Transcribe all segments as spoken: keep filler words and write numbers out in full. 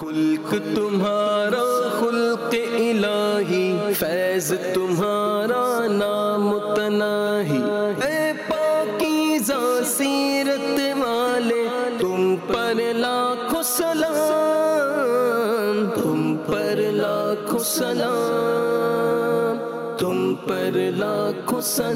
खुल्क तुम्हारा खुल्क इलाही, फैज़ तुम्हारा नामुतनाही। ऐ पाकीज़ा सीरत वाले, तुम पर लाखों सलाम, तुम पर लाखों सलाम, तुम पर लाखों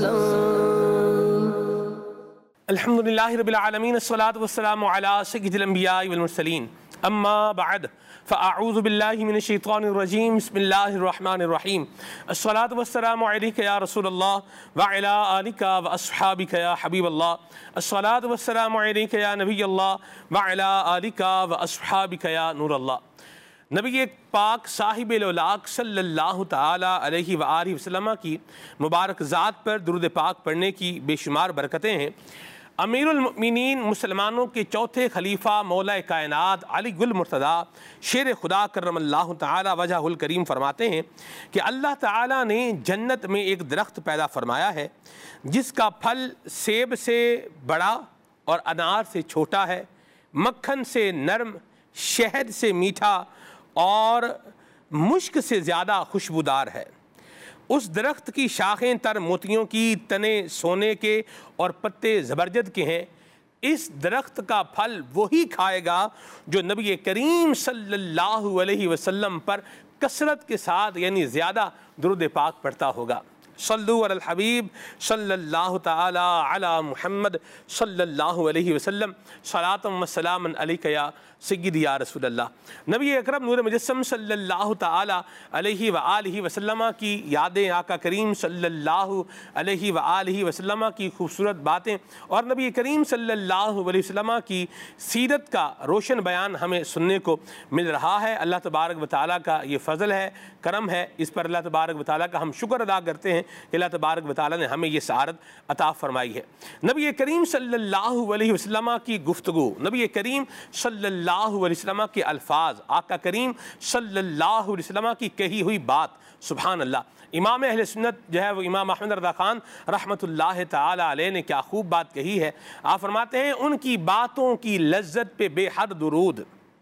सलाम। अल्हम्दुलिल्लाहि रब्बिल आलमीन, अस्सलातु वस्सलामु अला सय्यिदिल अंबिया वल मुरसलीन, अम्मा बअद, फ़अऊज़ु बिल्लाहि मिनश शैतानिर रजीम, बिस्मिल्लाहिर रहमानिर रहीम। अस्सलातु वस्सलामु अलैका या रसूलल्लाह व अला आलिका व अस्हाबिका या हबीबल्लाह। अस्सलातु वस्सलामु अलैका या नबियल्लाह व अला आलिका व अस्हाबिका या नूरल्लाह। नबी पाक साहिब-ए-लौलाक सल्लल्लाहु ताला अलैहि व आलिहि वसल्लम की मुबारक ज़ात पर दुरूद पाक पढ़ने की बेशुमार बरकतें हैं। अमीरुल मुमिनीन मुसलमानों के चौथे खलीफा मौला कायनात अली गुल मुर्तदा शेर खुदा करमल्लाहु ताला वजहुल करीम फरमाते हैं कि अल्लाह ताला ने जन्नत में एक दरख्त पैदा फरमाया है जिसका फल सेब से बड़ा और अनार से छोटा है, मक्खन से नरम, शहद से मीठा और मुश्क से ज़्यादा खुशबूदार है। उस दरख्त की शाखें तर मोतियों की, तने सोने के और पत्ते ज़बरजद के हैं। इस दरख्त का फल वही खाएगा जो नबी करीम सल्लल्लाहु अलैहि वसल्लम पर कसरत के साथ यानी ज़्यादा दुरूद पाक पढ़ता होगा। सल्लु अलल हबीब सल्लल्लाहु ताला अला मुहम्मद सल्लल्लाहु अलैहि वसल्लम, सलातम व सलामन अलैका या सय्यिदी या रसूलल्लाह। नबी अकरम नूर मुजस्सम सल्लल्लाहु ताला अलैहि व आलिहि वसल्लम की यादें, आका करीम सल्लल्लाहु अलैहि व आलिहि वसल्लम की खूबसूरत बातें और नबी करीम सल्लल्लाहु अलैहि वसल्लम की सीरत का रोशन बयान हमें सुनने को मिल रहा है। अल्लाह तबारक व तआला का ये फ़ज़ल है, करम है। इस पर अल्लाह तबारक व तआला का हम शुक्र अदा करते हैं कि अल्लाह तबारक व तआला ने हमें ये सआदत अता फ़रमाई है। नबी करीम सल्लल्लाहु अलैहि वसल्लम की गुफ्तगू, नबी करीम सल्लल्लाहु अलैहि वसल्लम के अल्फाज, आका करीम सल्लल्लाहु अलैहि वसल्लम की कही हुई बात, सुभान अल्लाह। इमाम अहले सुन्नत जो है वो इमाम अहमद रज़ा ख़ान रहमतुल्लाह ताला अलैह ने क्या खूब बात कही है। आप फरमाते हैं उनकी बातों की लज्जत पे बेहद दुरूद,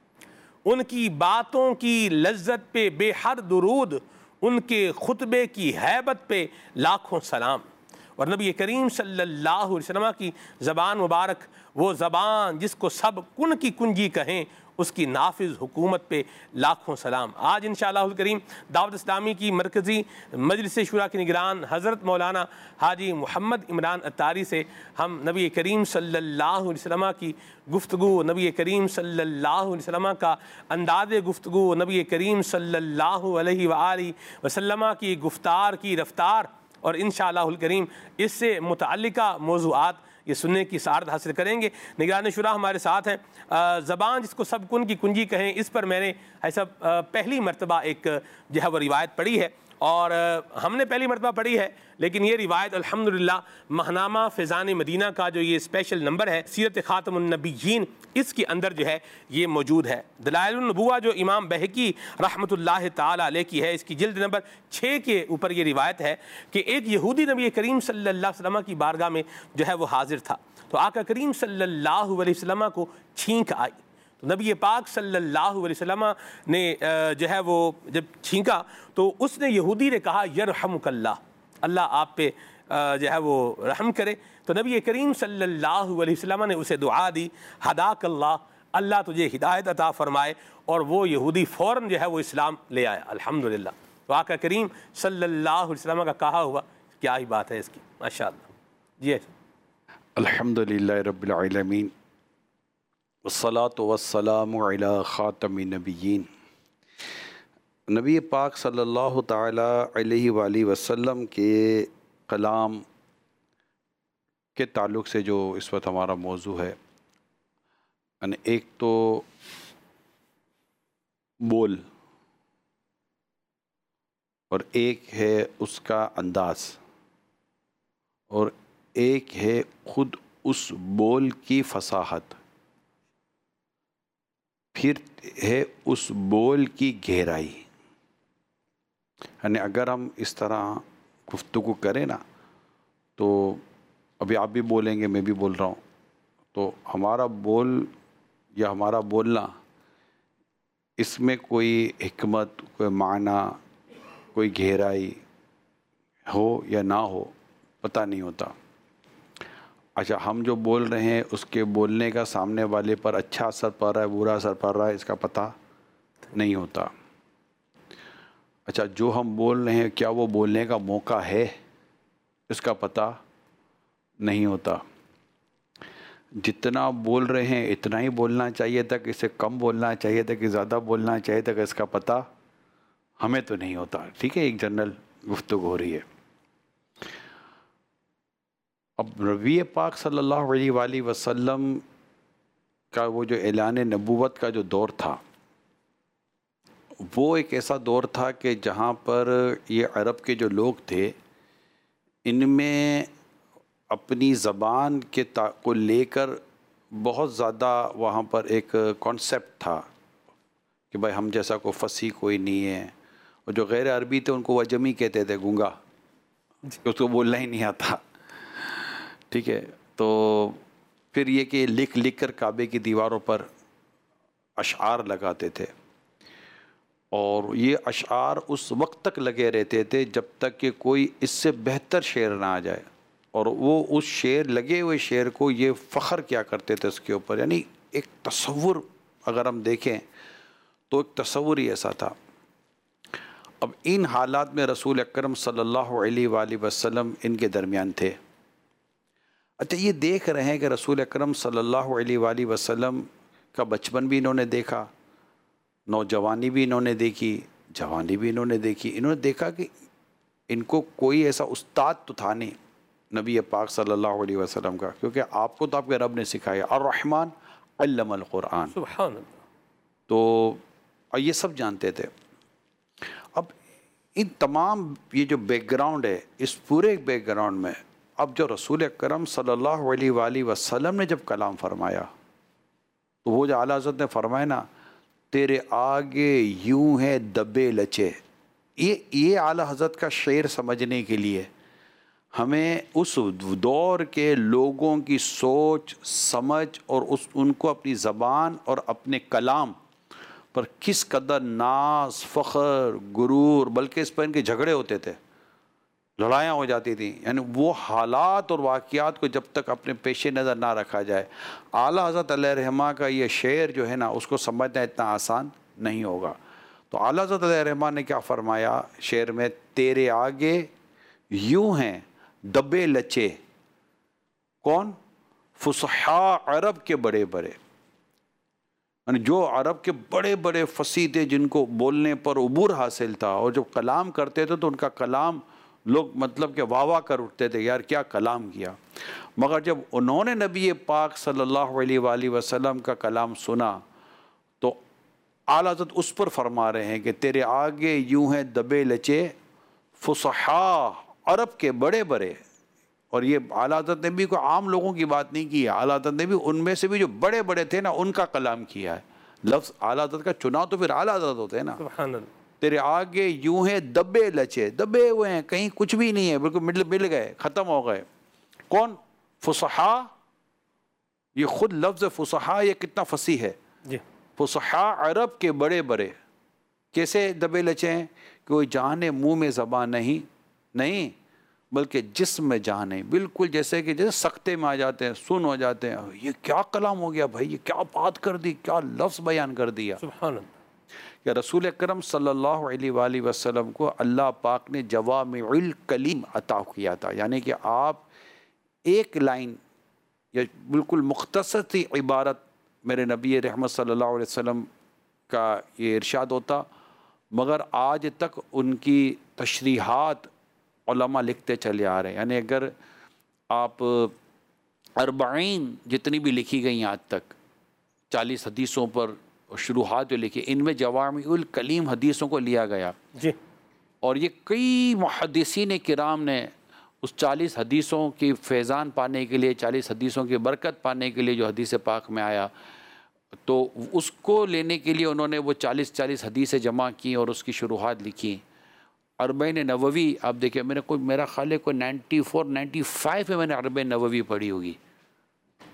उनकी बातों की लज्जत पे बेहद दुरूद, उनके खुतबे की हैबत पे लाखों सलाम। और नबी करीम सल्लल्लाहु अलैहि वसल्लम की ज़बान मुबारक, वो ज़बान जिसको सब कुन की कुंजी कहें, उसकी नाफिज हुकूमत पे लाखों सलाम। आज इंशाअल्लाहुल करीम दावत इस्लामी की मरकज़ी मजलिस शूरा के निगरान हज़रत मौलाना हाजी मोहम्मद इमरान अत्तारी से हम नबी करीम सल्लल्लाहु अलैहि वसल्लम की गुफ्तगू, नबी करीम सल्लल्लाहु अलैहि वसल्लम का अंदाज़े गुफ्तगू, नबी करीम सल्लल्लाहु अलैहि वसल्लम की गुफ्तार की रफ्तार और इंशाअल्लाहुल करीम इससे मुतअल्लिका मौज़ूआत ये सुनने की सआदत हासिल करेंगे। निगरान शुरा हमारे साथ हैं। ज़बान जिसको सब कुन की कुंजी कहें, इस पर मैंने ऐसा पहली मरतबा एक जो है वो रिवायत पढ़ी है और हमने पहली मरतबा पढ़ी है, लेकिन ये रिवायत अल्हम्दुलिल्लाह महनामा फ़ैज़ान मदीना का जो ये स्पेशल नंबर है सीरत ख़ातमुन नबिय्यीन, इसके अंदर जो है ये मौजूद है। दलाइलुन नबुव्वा जो इमाम बहकी रहमतुल्लाह ताला अलैह की है, इसकी जिल्द नंबर छः के ऊपर ये रिवायत है कि एक यहूदी नबी करीम सल्लल्लाहु अलैहि वसल्लम की बारगाह में जो है वो हाजिर था। तो आका करीम सल्लल्लाहु अलैहि वसल्लम को छींक आई, तो नबी पाक सल्लल्लाहु अलैहि वसल्लम ने जो है वो जब छींका तो उसने यहूदी ने कहा यरहमुकल्लाह, अल्लाह आप पे जो है वो रहम करे। तो नबी करीम सल्लल्लाहु अलैहि वसल्लम ने उसे दुआ दी, हदाकल्लाह, अल्लाह तुझे हिदायत अता फरमाए, और वो यहूदी फ़ौरन जो है वो इस्लाम ले आया अल्हम्दुलिल्लाह। तो आका करीम सल्लल्लाहु अलैहि वसल्लम का कहा हुआ क्या ही बात है इसकी, माशाअल्लाह। जी अल्हम्दुलिल्लाहि रब्बिल आलमीन वस्सलातु वस्सलामु अला ख़ातमिन नबिय्यीन। नबी पाक सल्लल्लाहु ताला अलैहि वालैहि वसल्लम के कलाम के ताल्लुक़ से जो इस वक्त हमारा मौजू है, एक तो बोल और एक है उसका अंदाज़ और एक है ख़ुद उस बोल की फसाहत, फिर है उस बोल की गहराई। यानी अगर हम इस तरह गुफ्तगू करें ना, तो अभी आप भी बोलेंगे, मैं भी बोल रहा हूँ, तो हमारा बोल या हमारा बोलना इसमें कोई हिकमत, कोई माना, कोई गहराई हो या ना हो पता नहीं होता। अच्छा, हम जो बोल रहे हैं उसके बोलने का सामने वाले पर अच्छा असर पड़ रहा है, बुरा असर पड़ रहा है, इसका पता नहीं होता। अच्छा, जो हम बोल रहे हैं क्या वो बोलने का मौका है, इसका पता नहीं होता। जितना बोल रहे हैं इतना ही बोलना चाहिए था कि इससे कम बोलना चाहिए था कि ज़्यादा बोलना चाहिए था कि इसका पता हमें तो नहीं होता। ठीक है, एक जनरल गुफ्तगू हो रही है। अब नबी पाक सल्लल्लाहु अलैहि वसल्लम का वो जो ऐलान नबूवत का जो दौर था, वो एक ऐसा दौर था कि जहाँ पर ये अरब के जो लोग थे, इनमें अपनी ज़बान के ता को लेकर बहुत ज़्यादा वहाँ पर एक कॉन्सेप्ट था कि भाई हम जैसा कोई फसी कोई नहीं है। और जो गैर अरबी थे उनको वजमी कहते थे, गूंगा, उसको बोलना ही नहीं आता। ठीक है, तो फिर ये कि लिख लिख कर काबे की दीवारों पर अशआर लगाते थे, और ये अशआर उस वक्त तक लगे रहते थे जब तक कि कोई इससे बेहतर शेर ना आ जाए। और वो उस शेर लगे हुए शेर को ये फ़ख्र क्या करते थे उसके ऊपर, यानी एक तसव्वुर अगर हम देखें तो एक तसव्वुर ही ऐसा था। अब इन हालात में रसूल अकरम सल्लल्लाहु अलैहि वसल्लम इनके दरमियान थे। अच्छा, ये देख रहे हैं कि रसूल अकरम सल्लल्लाहु अलैहि वसल्लम का बचपन भी इन्होंने देखा, नौजवानी भी इन्होंने देखी, जवानी भी इन्होंने देखी। इन्होंने देखा कि इनको कोई ऐसा उस्ताद तो था नहीं नबी पाक सल्लल्लाहु अलैहि वसल्लम का, क्योंकि आपको तो आपके रब ने सिखाया, अर्रहमान अल्लमल कुरान। सुभान अल्लाह। तो ये सब जानते थे। अब इन तमाम ये जो बैकग्राउंड है, इस पूरे बैकग्राउंड में अब जो रसूल अकरम सल्लल्लाहु अलैहि वसल्लम ने जब कलाम फरमाया, तो वो जो आला हज़रत ने फरमाया ना, तेरे आगे यूं है दबे लचे, ये ये आला हज़रत का शेर समझने के लिए हमें उस दौर के लोगों की सोच समझ और उस उनको अपनी ज़बान और अपने कलाम पर किस कदर नाज, फ़ख्र, गुरूर, बल्कि इस पर इनके झगड़े होते थे, लड़ाइयाँ हो जाती थी। यानी वो हालात और वाक़ियात को जब तक अपने पेश नज़र ना रखा जाए, आला हज़रत अलैहिर्रहमा का ये शेर जो है ना, उसको समझना इतना आसान नहीं होगा। तो आला हज़रत अलैहिर्रहमा ने क्या फ़रमाया शेर में, तेरे आगे यूं हैं दबे लचे, कौन? फुसहा अरब के बड़े बड़े, यानी जो अरब के बड़े बड़े फसी थे, जिनको बोलने पर उबूर हासिल था, और जब कलाम करते थे तो उनका कलाम लोग मतलब कि वाह वाह कर उठते थे, यार क्या कलाम किया। मगर जब उन्होंने नबी पाक सल्लल्लाहु अलैहि वसल्लम का कलाम सुना तो आला हज़रत उस पर फरमा रहे हैं कि तेरे आगे यूं हैं दबे लचे फुसहा अरब के बड़े बड़े। और ये आला हज़रत ने भी कोई आम लोगों की बात नहीं की है, आला हज़रत ने भी उनमें से भी जो बड़े बड़े थे ना, उनका कलाम किया है। लफ्ज़ आला हज़रत का चुनाव तो फिर आला हज़रत होते हैं ना। सुभान अल्लाह। तेरे आगे यूं हैं दबे लचे, दबे हुए हैं, कहीं कुछ भी नहीं है, बिल्कुल मिल मिल गए, ख़त्म हो गए। कौन? फुसहा। ये खुद लफ्ज़ फुसहा ये कितना फसी है जी। फुसहा अरब के बड़े बड़े। कैसे दबे लचे हैं? कोई जाने मुँह में ज़बान नहीं नहीं बल्कि जिस्म में जान है, बिल्कुल जैसे कि जैसे सख्ते में आ जाते हैं, सुन हो जाते हैं, ये क्या कलाम हो गया भाई, ये क्या बात कर दी, क्या लफ्ज़ बयान कर दिया। सुभान अल्लाह। या रसूल अकरम सल्लल्लाहु अलैहि वसल्लम को अल्लाह पाक ने जवामिउल कलीम अता किया था, यानी कि आप एक लाइन या बिल्कुल मुख्तसर सी इबारत, मेरे नबी रहमत सल्लल्लाहु अलैहि वसल्लम का ये इरशाद होता, मगर आज तक उनकी तशरीहात उलमा लिखते चले आ रहे हैं। यानी अगर आप अरबाइन जितनी भी लिखी गई आज तक, चालीस हदीसों पर शुरुआत जो लिखी, इनमें जवामिउल कलीम हदीसों को लिया गया जी। और ये कई मुहद्दिसीन किराम ने उस चालीस हदीसों की फैज़ान पाने के लिए, चालीस हदीसों की बरकत पाने के लिए जो हदीस पाक में आया, तो उसको लेने के लिए उन्होंने वो चालीस चालीस हदीसें जमा की और उसकी शुरुआत लिखी। अरबैन नववी आप देखिए, मैंने कोई मेरा ख्याल है कोई नाइन्टी फोर नाइन्टी फाइव में मैंने अरबैन नववी पढ़ी होगी।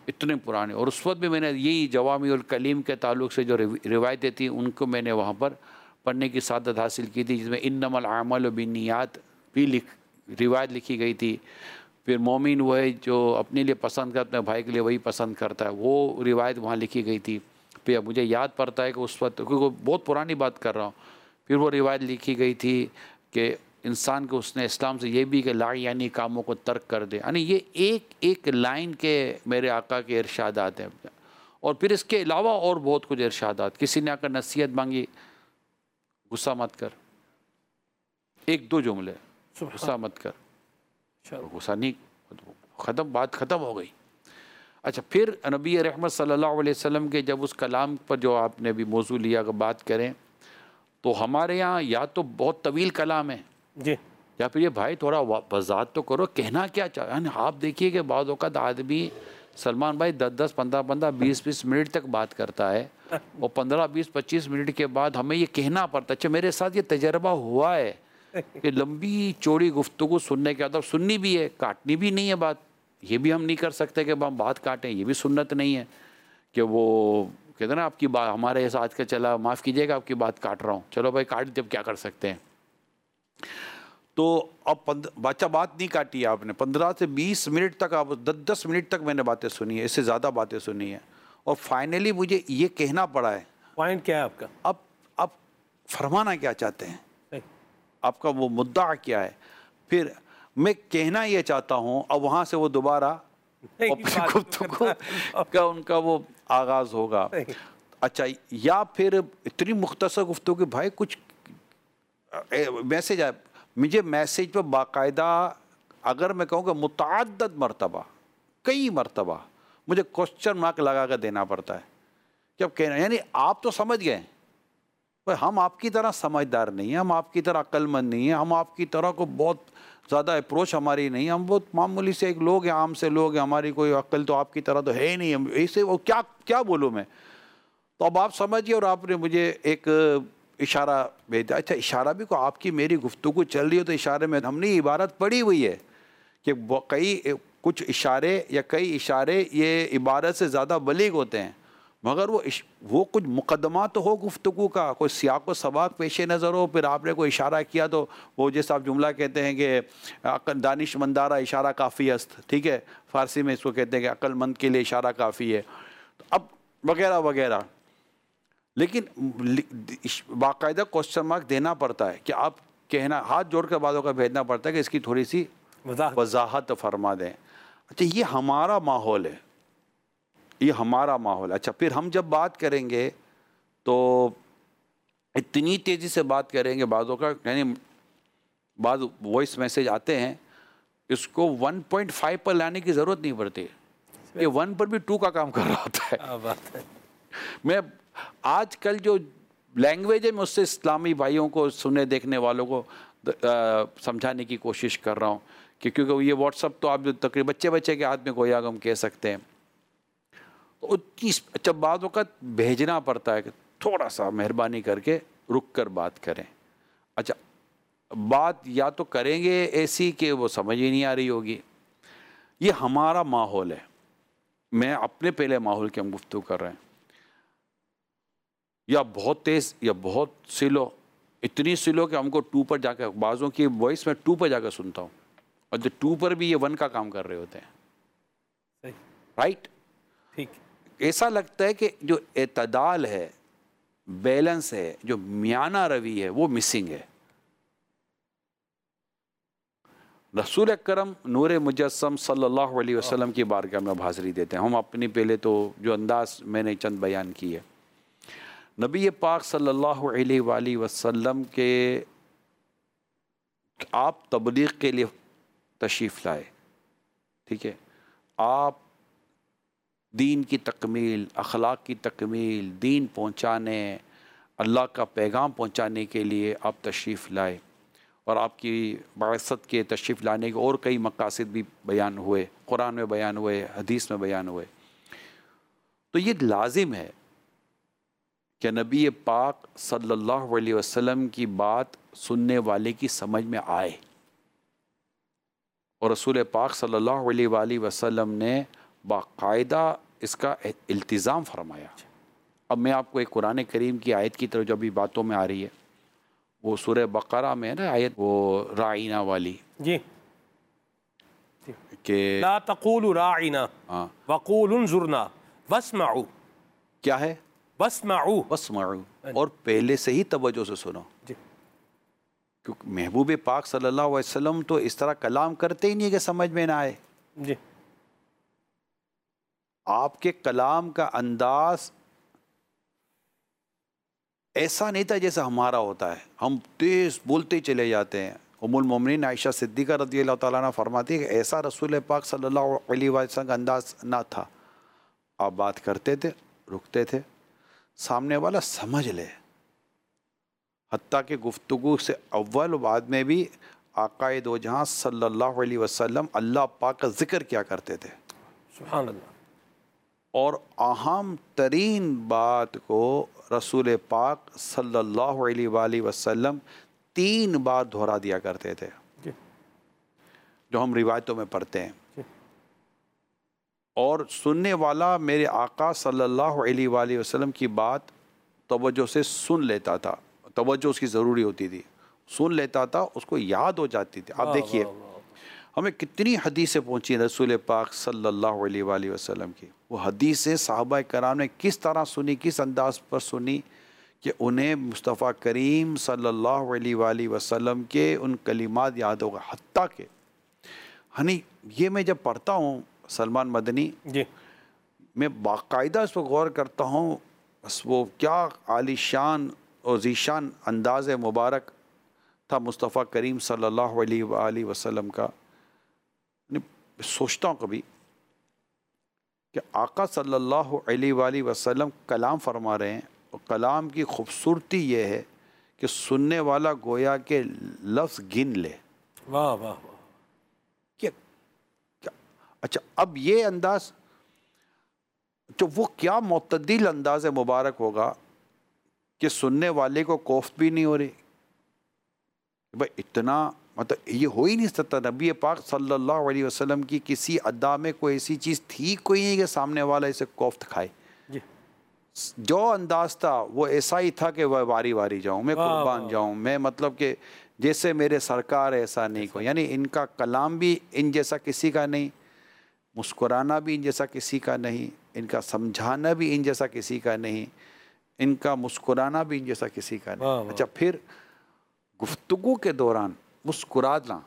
इतने पुराने। और उस वक्त भी मैंने यही जवामी उल कलीम के ताल्लुक़ से जो रिवायतें थी उनको मैंने वहाँ पर पढ़ने की सादत हासिल की थी, जिसमें इन्नमल आमालु बिन्नियात भी लिख रिवायत लिखी गई थी। फिर मोमिन वो है जो अपने लिए पसंद करता है, भाई के लिए वही पसंद करता है, वो रिवायत वहाँ लिखी गई थी। फिर मुझे याद पड़ता है कि उस वक्त, क्योंकि बहुत पुरानी बात कर रहा हूँ, फिर वो रिवायत लिखी गई थी कि इंसान को उसने इस्लाम से ये भी कि ला यानी कामों को तर्क कर दे। यानी ये एक एक लाइन के मेरे आका के इरशादात हैं। और फिर इसके अलावा और बहुत कुछ इरशादात। किसी ने आकर नसीहत मांगी, गुस्सा मत कर, एक दो जुमले, गुस्सा मत कर, गुस्सा नहीं, ख़त्म, बात ख़त्म हो गई। अच्छा, फिर नबी रहमत सल्लल्लाहु अलैहि वसल्लम के जब उस कलाम पर जो आपने भी मौजू लिया अगर बात करें तो हमारे यहाँ या तो बहुत तवील कलाम है जी, या फिर ये भाई थोड़ा वजाहत तो करो, कहना क्या चाहे। यानी आप देखिए कि बाद औक़ात आदमी सलमान भाई दस दस पंद्रह पंद्रह बीस बीस मिनट तक बात करता है और पंद्रह बीस पच्चीस मिनट के बाद हमें ये कहना पड़ता है। अच्छा, मेरे साथ ये तजर्बा हुआ है कि लंबी चौड़ी गुफ्तगू सुनने के बाद सुननी भी है, काटनी भी नहीं है बात। ये भी हम नहीं कर सकते कि हम बात काटें, ये भी सुन्नत नहीं है कि वो कहते ना आपकी बात हमारे साथ का चला, माफ़ कीजिएगा आपकी बात काट रहा हूँ, चलो भाई काट जब क्या कर सकते हैं। तो अब बच्चा बात नहीं काटी आपने, पंद्रह से बीस मिनट तक, आप दस दस मिनट तक मैंने बातें सुनी है, इससे ज़्यादा बातें सुनी है और फाइनली मुझे ये कहना पड़ा है। पॉइंट क्या है आपका? अब आप फरमाना क्या चाहते हैं, आपका वो मुद्दा क्या है। फिर मैं कहना ये चाहता हूँ, अब वहाँ से वो दोबारा का उनका वो आगाज़ होगा। अच्छा, या फिर इतनी मुख्तसर गुफ्तगू कि भाई कुछ मैसेज आए, मुझे मैसेज पर बाकायदा अगर मैं कहूँ कि मुतअद्दिद मरतबा, कई मरतबा मुझे क्वेश्चन मार्क लगा कर देना पड़ता है कि अब कहना, यानी आप तो समझ गए पर हम आपकी तरह समझदार नहीं हैं, हम आपकी तरह अक्लमंद नहीं हैं, हम आपकी तरह को बहुत ज़्यादा अप्रोच हमारी नहीं है, हम बहुत मामूली से एक लोग हैं, आम से लोग हैं, हमारी कोई अक्ल तो आपकी तरह तो है ही नहीं, हम ऐसे वो क्या क्या बोलूँ मैं। तो अब आप समझिए और आपने मुझे एक इशारा भेज दिया। अच्छा, इशारा भी को आपकी मेरी गुफ्तगू चल रही हो तो इशारे में हमने इबारत पढ़ी हुई है कि कई कुछ इशारे या कई इशारे ये इबारत से ज़्यादा बलीग होते हैं, मगर वो वो कुछ मुकदमा तो हो गुफ्तगू का, कोई सियाक व सबाक पेश नज़र हो, फिर आपने कोई इशारा किया तो वो जैसे आप जुमला कहते हैं कि दानिशमंदारा इशारा काफ़ी अस्त, ठीक है, फ़ारसी में इसको कहते हैं कि अक्लमंद के लिए इशारा काफ़ी है, तो अब वगैरह वगैरह। लेकिन बाकायदा क्वेश्चन मार्क देना पड़ता है कि आप कहना, हाथ जोड़ कर बातों का भेजना पड़ता है कि इसकी थोड़ी सी वजाहत फरमा दें। अच्छा, ये हमारा माहौल है, ये हमारा माहौल। अच्छा, फिर हम जब बात करेंगे तो इतनी तेज़ी से बात करेंगे बातों का, यानी बाद वॉइस मैसेज आते हैं, इसको वन पॉइंट फाइव पर लाने की ज़रूरत नहीं पड़ती, ये वन पर भी टू का काम कर रहा होता है। बात है। मैं आजकल जो लैंग्वेज है मैं उससे इस्लामी भाइयों को, सुनने देखने वालों को समझाने की कोशिश कर रहा हूँ कि क्योंकि ये व्हाट्सअप तो आप जो तकरीबन बच्चे बच्चे के हाथ में गोया हम कह सकते हैं, अच्छा बाद वक़्त भेजना पड़ता है कि थोड़ा सा मेहरबानी करके रुक कर बात करें। अच्छा, बात या तो करेंगे ऐसी कि वो समझ ही नहीं आ रही होगी। ये हमारा माहौल है, मैं अपने पहले माहौल की हम गुफ्तगू कर रहे हैं, या बहुत तेज़ या बहुत स्लो, इतनी स्लो कि हमको टू पर जाकर, बाज़ों की वॉइस में टू पर जाकर सुनता हूँ और जो टू पर भी ये वन का काम कर रहे होते हैं, राइट, ठीक। ऐसा लगता है कि जो एतदाल है, बैलेंस है, जो मियाना रवि है, वो मिसिंग है। रसूल अकरम नूर मुजस्सम सल्लल्लाहु अलैहि वसल्लम की बारगाह में हाज़िरी देते हैं। हम अपनी पहले तो जो अंदाज मैंने चंद बयान की है, नबी पाक सल्लल्लाहु अलैहि वसल्लम के आप तबलीग के लिए तशरीफ़ लाए, ठीक है, आप दीन की तकमील, अखलाक की तकमील, दीन पहुँचाने, अल्लाह का पैगाम पहुँचाने के लिए आप तशरीफ़ लाए और आपकी बासत के तशरीफ़ लाने के और कई मकासद भी बयान हुए, कुरान में बयान हुए, हदीस में बयान हुए। तो ये लाजिम है कि नबी पाक सल्लल्लाहु अलैहि वसल्लम की बात सुनने वाले की समझ में आए और रसूल पाक सल्लल्लाहु अलैहि वसल्लम ने बाकायदा इसका इल्तिज़ाम फरमाया। अब मैं आपको एक कुरान करीम की आयत की तरफ जो अभी बातों में आ रही है, वो सूरह बकरा में है ना आयत, वो राइना वाली जी के ला तक़ूलू राइना हाँ वक़ूलु उन्ज़ुरना वस्मऊ, क्या है, वस्मऊ वस्मऊ, और पहले से ही तवज्जो से सुनो। जी क्योंकि महबूब पाक सल्लल्लाहु अलैहि वसल्लम तो इस तरह कलाम करते ही नहीं कि समझ में ना आए। जी आपके कलाम का अंदाज ऐसा नहीं था जैसे हमारा होता है, हम तेज बोलते ही चले जाते हैं। उम्मुल मोमिनीन आयशा सिद्दीक़ा रज़ियल्लाहु ताला अन्हा फरमाती है कि ऐसा रसूल पाक सल्लल्लाहु अलैहि वसल्लम का अंदाज ना था। आप बात करते थे, रुकते थे, सामने वाला समझ ले। हत्ता कि गुफ्तगू से अव्वल बाद में भी आक़ाए दो जहां सल्लल्लाहु अलैहि वसल्लम अल्लाह पाक का जिक्र क्या करते थे। सुभान अल्लाह। और अहम तरीन बात को रसूल पाक सल्लल्लाहु अलैहि वसल्लम तीन बार दोहरा दिया करते थे, जो हम रिवायतों में पढ़ते हैं। और सुनने वाला मेरे आका सल्लल्लाहु अलैहि वसल्लम की बात तवज्जो से सुन लेता था, तवज्जो उसकी ज़रूरी होती थी, सुन लेता था, उसको याद हो जाती थी। आप देखिए हमें कितनी हदीसें पहुँची रसूल पाक सल्लल्लाहु अलैहि वसल्लम की। वो हदीसें सहाबा कराम ने किस तरह सुनी, किस अंदाज पर सुनी कि उन्हें मुस्तफ़ा करीम सल्लल्लाहु अलैहि वसल्लम के उन कलिमात याद होगा। हत्ता के हनी ये मैं जब पढ़ता हूँ सलमान मदनी जी, मैं बाकायदा इस पर गौर करता हूँ, बस वो क्या आलीशान और ज़ीशान अंदाज़ मुबारक था मुस्तफ़ा करीम सल्लल्लाहु अलैहि वसल्लम का। सोचता हूँ कभी कि आका सल्लल्लाहु अलैहि वसल्लम कलाम फरमा रहे हैं, और कलाम की खूबसूरती ये है कि सुनने वाला गोया के लफ्ज़ गिन ले। वाह वाह वाह। क्या क्या अच्छा, अब ये अंदाज तो वो क्या मुतदिल अंदाज मुबारक होगा कि सुनने वाले को कोफ्त भी नहीं हो रही। भाई इतना मतलब ये हो ही नहीं सकता। नबी पाक सल्लल्लाहु अलैहि वसल्लम की किसी अदा में कोई ऐसी चीज़ थी कोई नहीं कि सामने वाला इसे कोफ्त खाए। जी जो अंदाज था वो ऐसा ही था कि वह वारी वारी जाऊँ, मैं कुर्बान जाऊँ, मैं मतलब कि जैसे मेरे सरकार ऐसा नहीं को। यानी इनका कलाम भी इन जैसा किसी का नहीं, मुस्कुराना भी इन जैसा किसी का नहीं, इनका समझाना भी इन जैसा किसी का नहीं, इनका मुस्कुराना भी इन जैसा किसी का नहीं। अच्छा, फिर गुफ्तगू के दौरान मुस्कुराना,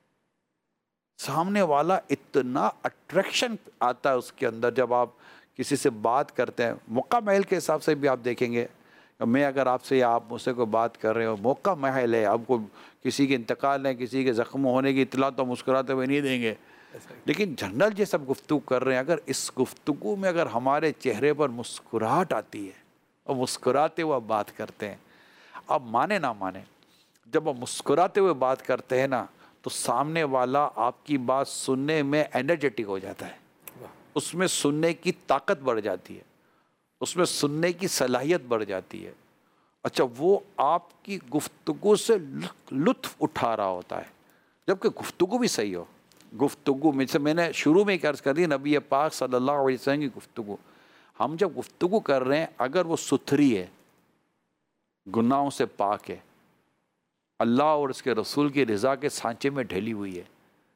सामने वाला इतना अट्रैक्शन आता है उसके अंदर। जब आप किसी से बात करते हैं, मौका महल के हिसाब से भी आप देखेंगे, मैं अगर आपसे या आप मुझसे कोई बात कर रहे हो, मौका महल है, आपको किसी के इंतकाल है, किसी के ज़ख्म होने की इतला तो मुस्कुराते हुए नहीं देंगे। लेकिन जनरल जैसे सब गुफ्तगू कर रहे हैं, अगर इस गुफ्तगू में अगर हमारे चेहरे पर मुस्कुराहट आती है और मुस्कुराते हुए बात करते हैं, आप माने ना माने, जब आप मुस्कुराते हुए बात करते हैं ना, तो सामने वाला आपकी बात सुनने में एनर्जेटिक हो जाता है, उसमें सुनने की ताकत बढ़ जाती है, उसमें सुनने की सलाहियत बढ़ जाती है। अच्छा, वो आपकी गुफ्तगू से लुत्फ़ उठा रहा होता है, जबकि गुफ्तगू भी सही हो। गुफ्तगू में से मैंने शुरू में एक अर्ज़ कर दी, नबी पाक सल्लल्लाहु अलैहि वसल्लम की गुफ्तगू, हम जब गुफ्तगू कर रहे हैं अगर वो सुथरी है, गुनाहों से पाक है, अल्लाह और उसके रसूल की रज़ा के सांचे में ढली हुई है,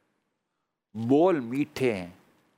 बोल मीठे हैं,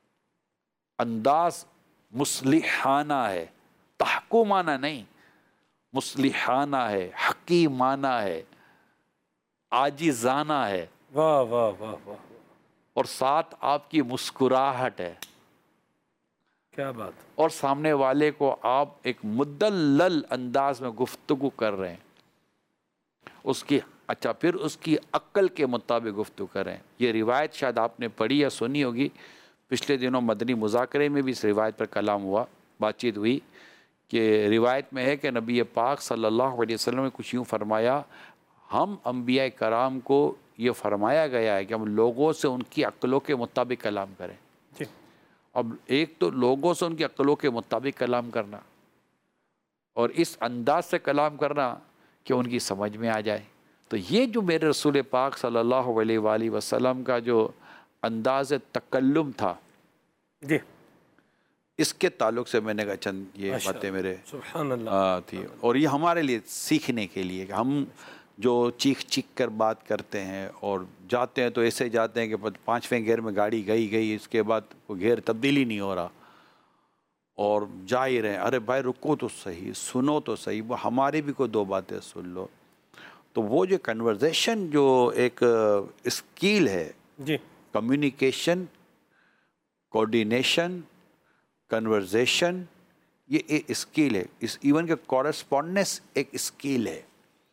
अंदाज मुस्लिहाना है, तहकुमाना नहीं, मुस्लिहाना है, हकीमाना है, आजिज़ाना है, वाह वाह वाह वाह, और साथ आपकी मुस्कुराहट है, क्या बात। और सामने वाले को आप एक मुदल्लल अंदाज में गुफ्तगू कर रहे हैं उसकी। अच्छा, फिर उसकी अक्ल के मुताबिक गुफ्तगू करें। ये रिवायत शायद आपने पढ़ी या सुनी होगी, पिछले दिनों मदनी मुज़ाकरे में भी इस रिवायत पर कलाम हुआ, बातचीत हुई कि रिवायत में है कि नबी पाक सल्लल्लाहु अलैहि वसल्लम ने कुछ यूँ फरमाया, हम अंबिया कराम को ये फरमाया गया है कि हम लोगों से उनकी अक्लों के मुताबिक कलाम करें। जी। अब एक तो लोगों से उनकी अक्लों के मुताबिक कलाम करना, और इस अंदाज से कलाम करना कि उनकी समझ में आ जाए। तो ये जो मेरे रसूल पाक सल्लल्लाहु अलैहि वसल्लम का जो अंदाज़ तकल्लुम था, जी, इसके ताल्लुक से मैंने कहा चंद ये बातें मेरे सुभान अल्लाह आ, थी और ये हमारे लिए सीखने के लिए कि हम जो चीख चीख कर बात करते हैं और जाते हैं तो ऐसे जाते हैं कि पाँचवें गियर में गाड़ी गई गई इसके बाद वो गियर तब्दील ही नहीं हो रहा और जा ही रहे। अरे भाई रुको तो सही, सुनो तो सही, वो हमारी भी कोई दो बातें सुन लो। तो वो जो कन्वर्सेशन जो एक स्किल है जी, कम्युनिकेशन, कोऑर्डिनेशन, कन्वर्सेशन, ये एक स्किल है। इस इवन के कॉरेस्पॉन्डेंस एक स्किल है।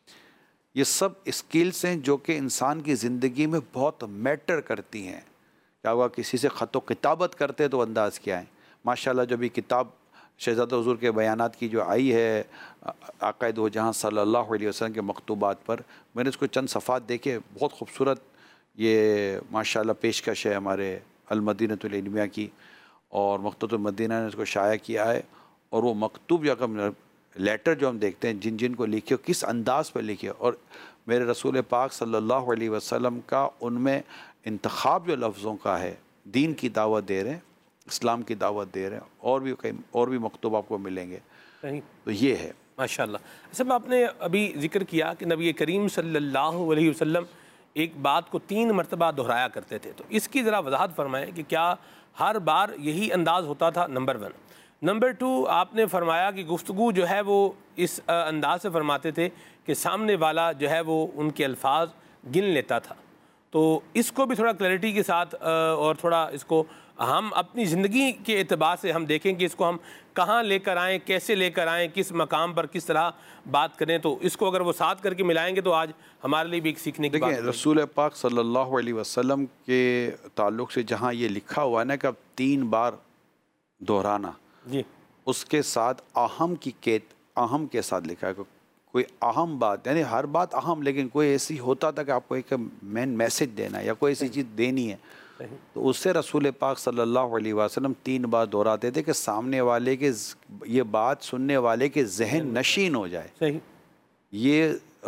ये सब स्किल्स हैं जो कि इंसान की ज़िंदगी में बहुत मैटर करती हैं। क्या हुआ किसी से ख़त व किताबत करते तो अंदाज़ क्या है। माशाल्लाह जो भी किताब शहज़ादा हुज़ूर के बयानात की जो आई है आक़ाए दो जहां सल्लल्लाहु अलैहि वसल्लम के मकतूबात पर, मैंने इसको चंद सफ़ात देखे, बहुत खूबसूरत ये माशाल्लाह पेशकश है हमारे अल-मदीनतुल इल्मिया की और मकतूबुल मदीना ने इसको शाया किया है। और वो मकतूब या लेटर जो हम देखते हैं जिन जिन को लिखे किस अंदाज़ पर लिखे, और मेरे रसूल पाक सल्लल्लाहु अलैहि वसल्लम का उनमें इंतखाब जो लफ्ज़ों का है, दीन की दावत दे रहे हैं, इस्लाम की दावत दे रहे हैं, और भी कई और भी मकतूब आपको मिलेंगे। सही, तो ये है माशाल्लाह। सब आपने अभी जिक्र किया कि नबी करीम सल्लल्लाहु अलैहि वसल्लम एक बात को तीन मरतबा दोहराया करते थे, तो इसकी ज़रा वजाहत फरमाएं कि क्या हर बार यही अंदाज़ होता था, नंबर वन। नंबर टू, आपने फरमाया कि गुफ्तगू जो है वो इस अंदाज से फरमाते थे कि सामने वाला जो है वो उनके अल्फाज गिन लेता था। तो इसको भी थोड़ा क्लैरिटी के साथ और थोड़ा इसको हम अपनी ज़िंदगी के एतबार से हम देखें कि इसको हम कहाँ लेकर आएँ, कैसे लेकर आएँ, किस मकाम पर किस तरह बात करें। तो इसको अगर वो साथ करके मिलाएंगे तो आज हमारे लिए भी एक सीखने की बात है। रसूल पाक सल्लल्लाहु अलैहि वसल्लम के ताल्लुक़ से जहाँ ये लिखा हुआ है ना कि अब तीन बार दोहराना जी, उसके साथ अहम की केत अहम के साथ लिखा है। कोई अहम बात, यानी हर बात अहम, लेकिन कोई ऐसी होता था कि आपको एक मेन मैसेज देना है या कोई ऐसी चीज़ देनी है, तो उससे रसूल पाक सल्लल्लाहु अलैहि वसल्लम तीन बार दोहराते थे कि सामने वाले के ये बात सुनने वाले के जहन नशीन हो जाए। सही, ये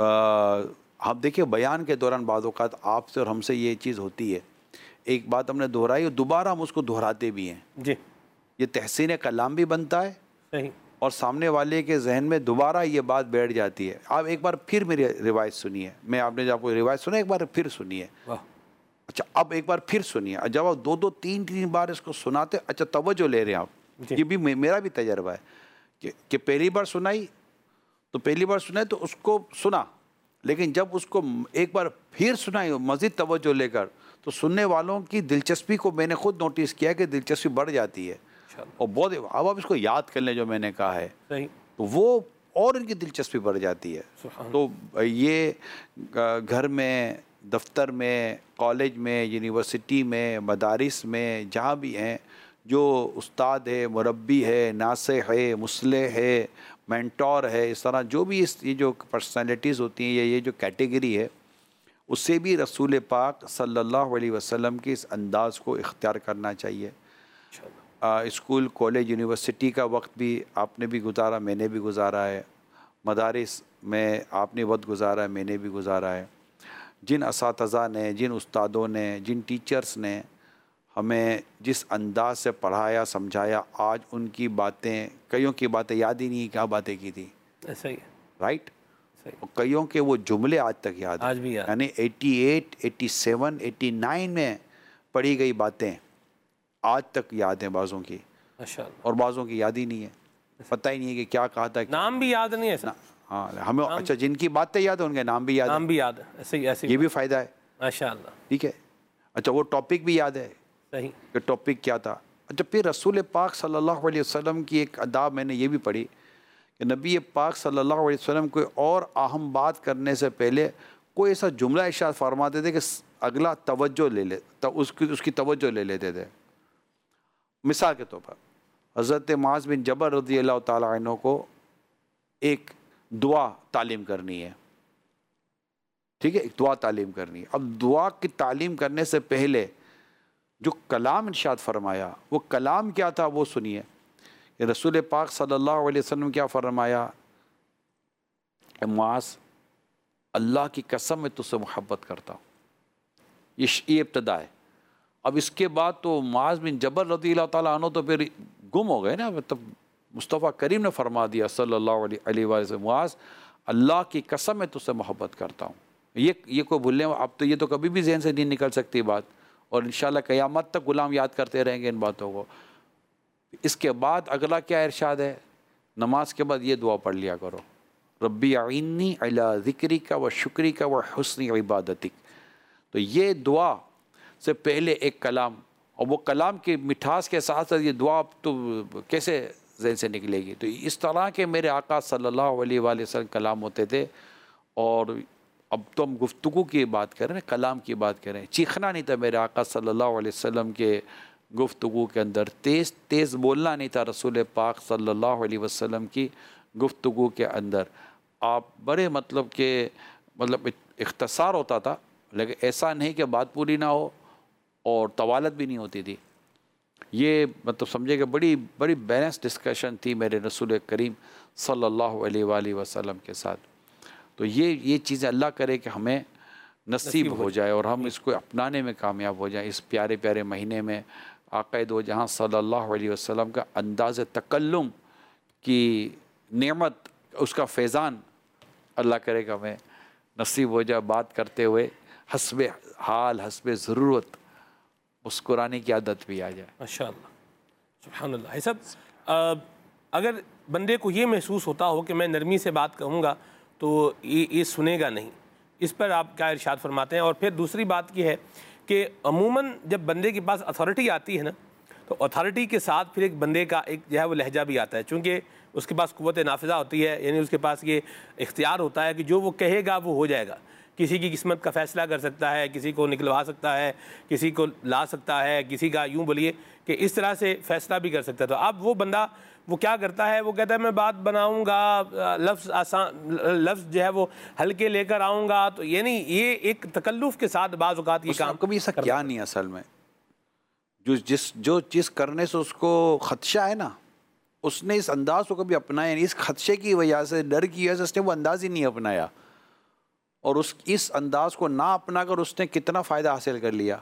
आप देखिए बयान के दौरान बाज़ औक़ात आपसे और हमसे ये चीज़ होती है, एक बात हमने दोहराई और दोबारा हम उसको दोहराते भी हैं जी, ये तहसीन कलाम भी बनता है। सही, और सामने वाले के जहन में दोबारा ये बात बैठ जाती है। आप एक बार फिर मेरी रिवायत सुनिए, मैं आपने जब आपको रिवायत सुना एक बार फिर सुनिए, अच्छा अब एक बार फिर सुनिए। जब आप दो दो तीन तीन बार इसको सुनाते, अच्छा तवज्जो ले रहे हैं आप, ये भी मेरा भी तजर्बा है कि, कि पहली बार सुनाई तो पहली बार सुनाई तो उसको सुना, लेकिन जब उसको एक बार फिर सुनाई मज़ीद तवज्जो लेकर, तो सुनने वालों की दिलचस्पी को मैंने खुद नोटिस किया कि दिलचस्पी बढ़ जाती है। और बहुत अब आप इसको याद कर लें जो मैंने कहा है, सही, तो वो और इनकी दिलचस्पी बढ़ जाती है। तो ये घर में, दफ्तर में, कॉलेज में, यूनिवर्सिटी में, मदारिस में, जहाँ भी हैं, जो उस्ताद है, मुरब्बी है, नासिह है, मुस्लिह है, मेंटोर है, इस तरह जो भी इस ये जो पर्सनालिटीज़ होती हैं, ये ये जो कैटेगरी है, उससे भी रसूल पाक सल्लल्लाहु अलैहि वसल्लम के इस अंदाज़ को इख्तियार करना चाहिए। स्कूल, कॉलेज, यूनिवर्सिटी का वक्त भी आपने भी गुजारा, मैंने भी गुजारा है, मदारिस में आपने वक्त गुजारा है, मैंने भी गुजारा है। जिन असातिज़ा ने, जिन उस्तादों ने, जिन टीचर्स ने हमें जिस अंदाज से पढ़ाया, समझाया, आज उनकी बातें, कईयों की बातें याद ही नहीं क्या बातें की थी, ऐसा ही है, राइट। और कईयों के वो जुमले आज तक याद आज भी याद, यानी अठासी, सत्तासी, नवासी में पढ़ी गई बातें आज तक याद हैं बाज़ों की, माशाअल्लाह, और बाज़ों की याद ही नहीं है, पता ही नहीं है कि क्या कहा था, नाम भी याद नहीं है सर। हाँ हमें अच्छा जिनकी बातें याद है उनके नाम भी याद नाम भी याद है, ऐसे ही ऐसे ये भी फ़ायदा है, माशाअल्लाह, ठीक है। अच्छा वो टॉपिक भी याद है, सही, कि टॉपिक क्या था। अच्छा फिर रसूल पाक सल्लल्लाहु अलैहि वसल्लम की एक अदा मैंने ये भी पढ़ी कि नबी पाक सल्लल्लाहु अलैहि वसल्लम कोई और अहम बात करने से पहले कोई ऐसा जुमला इरशाद फरमाते थे कि अगला तवज्जो ले ले, तो उसकी उसकी तवज्जो ले लेते थे। मिसाल के तौर पर हज़रत मुआज़ बिन जबल रज़ी अल्लाह ताला अन्हु को एक दुआ तालीम करनी है, ठीक है, एक दुआ तालीम करनी है। अब दुआ की तालीम करने से पहले जो कलाम इरशाद फरमाया, वो कलाम क्या था वो सुनिए। रसूल पाक सल्लल्लाहु अलैहि वसल्लम क्या फरमाया, मुआज़ अल्लाह की कसम मैं तुझसे मोहब्बत करता हूँ, ये ये इब्तदा है। अब इसके बाद तो मुआज़ बिन जबल रज़ी अल्लाह ताला अन्हु तो फिर गुम हो गए ना। मतलब मुस्तफ़ा करीम ने फरमा दिया सल्लल्लाहु अलैहि वसल्लम, मुआज़ अल्लाह की कसम मैं तुझसे मोहब्बत करता हूँ। ये ये कोई भूलने, अब तो ये तो कभी भी जहन से नहीं निकल सकती बात, और इंशाल्लाह क़यामत तक गुलाम याद करते रहेंगे इन बातों को। इसके बाद अगला क्या इरशाद है, नमाज के बाद ये दुआ पढ़ लिया करो, रब्बी अइन्नी अला ज़िक्रिका व शुक्रिका व हुस्नि इबादतिक। तो ये दुआ से पहले एक कलाम, और वो कलाम की मिठास के साथ साथ ये दुआ तो कैसे ज़हन से निकलेगी। तो इस तरह के मेरे आका सल्लल्लाहु अलैहि वसल्लम कलाम होते थे। और अब तो हम गुफ्तगू की बात करें ना, कलाम की बात करें, चीखना नहीं था मेरे आका सल्लल्लाहु अलैहि वसल्लम के गुफ्तगू के अंदर, तेज़ तेज़ बोलना नहीं था रसूल पाक सल्लल्लाहु अलैहि वसल्लम की गुफ्तगू के अंदर। आप बड़े मतलब के मतलब इख्तसार होता था, लेकिन ऐसा नहीं कि बात पूरी ना हो और तवालत भी नहीं होती थी। ये मतलब समझे कि बड़ी बड़ी बैलेंस डिस्कशन थी मेरे रसूल करीम सल्लल्लाहु अलैहि वसल्लम के साथ। तो ये ये चीज़ें अल्लाह करे कि हमें नसीब हो जाए और हम इसको अपनाने में कामयाब हो जाए। इस प्यारे प्यारे महीने में आक़ा दो जहाँ सल्लल्लाहु अलैहि वसल्लम का अंदाज़ तकल्लुम की नेमत, उसका फैज़ान अल्लाह करे कि हमें नसीब हो जाए। बात करते हुए हस्बे हाल हस्बे ज़रूरत मुस्कुराने की आदत भी आ जाए। माशाअल्लाह, सुभानअल्लाह। है सब अगर बंदे को ये महसूस होता हो कि मैं नरमी से बात कहूँगा तो ये ये सुनेगा नहीं, इस पर आप क्या इरशाद फरमाते हैं? और फिर दूसरी बात ये है कि अमूमन जब बंदे के पास अथॉरिटी आती है ना, तो अथॉरिटी के साथ फिर एक बंदे का एक जो है वो लहजा भी आता है, चूँकि उसके पास क़ुव्वत नाफिज़ा होती है, यानी उसके पास ये इख्तियार होता है कि जो वो कहेगा वो हो जाएगा। किसी की किस्मत का फ़ैसला कर सकता है, किसी को निकलवा सकता है, किसी को ला सकता है, किसी का यूँ बोलिए कि इस तरह से फ़ैसला भी कर सकता है। तो अब वो बंदा वो क्या करता है, वो कहता है मैं बात बनाऊंगा, लफ्ज़ आसान लफ्ज़ जो है वो हल्के लेकर आऊँगा। तो यानी ये एक तकल्लुफ़ के साथ बाज़ औक़ात ये काम कभी ऐसा क्या नहीं असल में, जो जिस जो चीज़ करने से उसको ख़दशा है ना, उसने इस अंदाज़ को कभी अपनाया नहीं। इस खदशे की वजह से, डर की वजह से उसने वो अंदाज़ ही नहीं अपनाया, और उस इस अंदाज़ को ना अपना कर उसने कितना फ़ायदा हासिल कर लिया।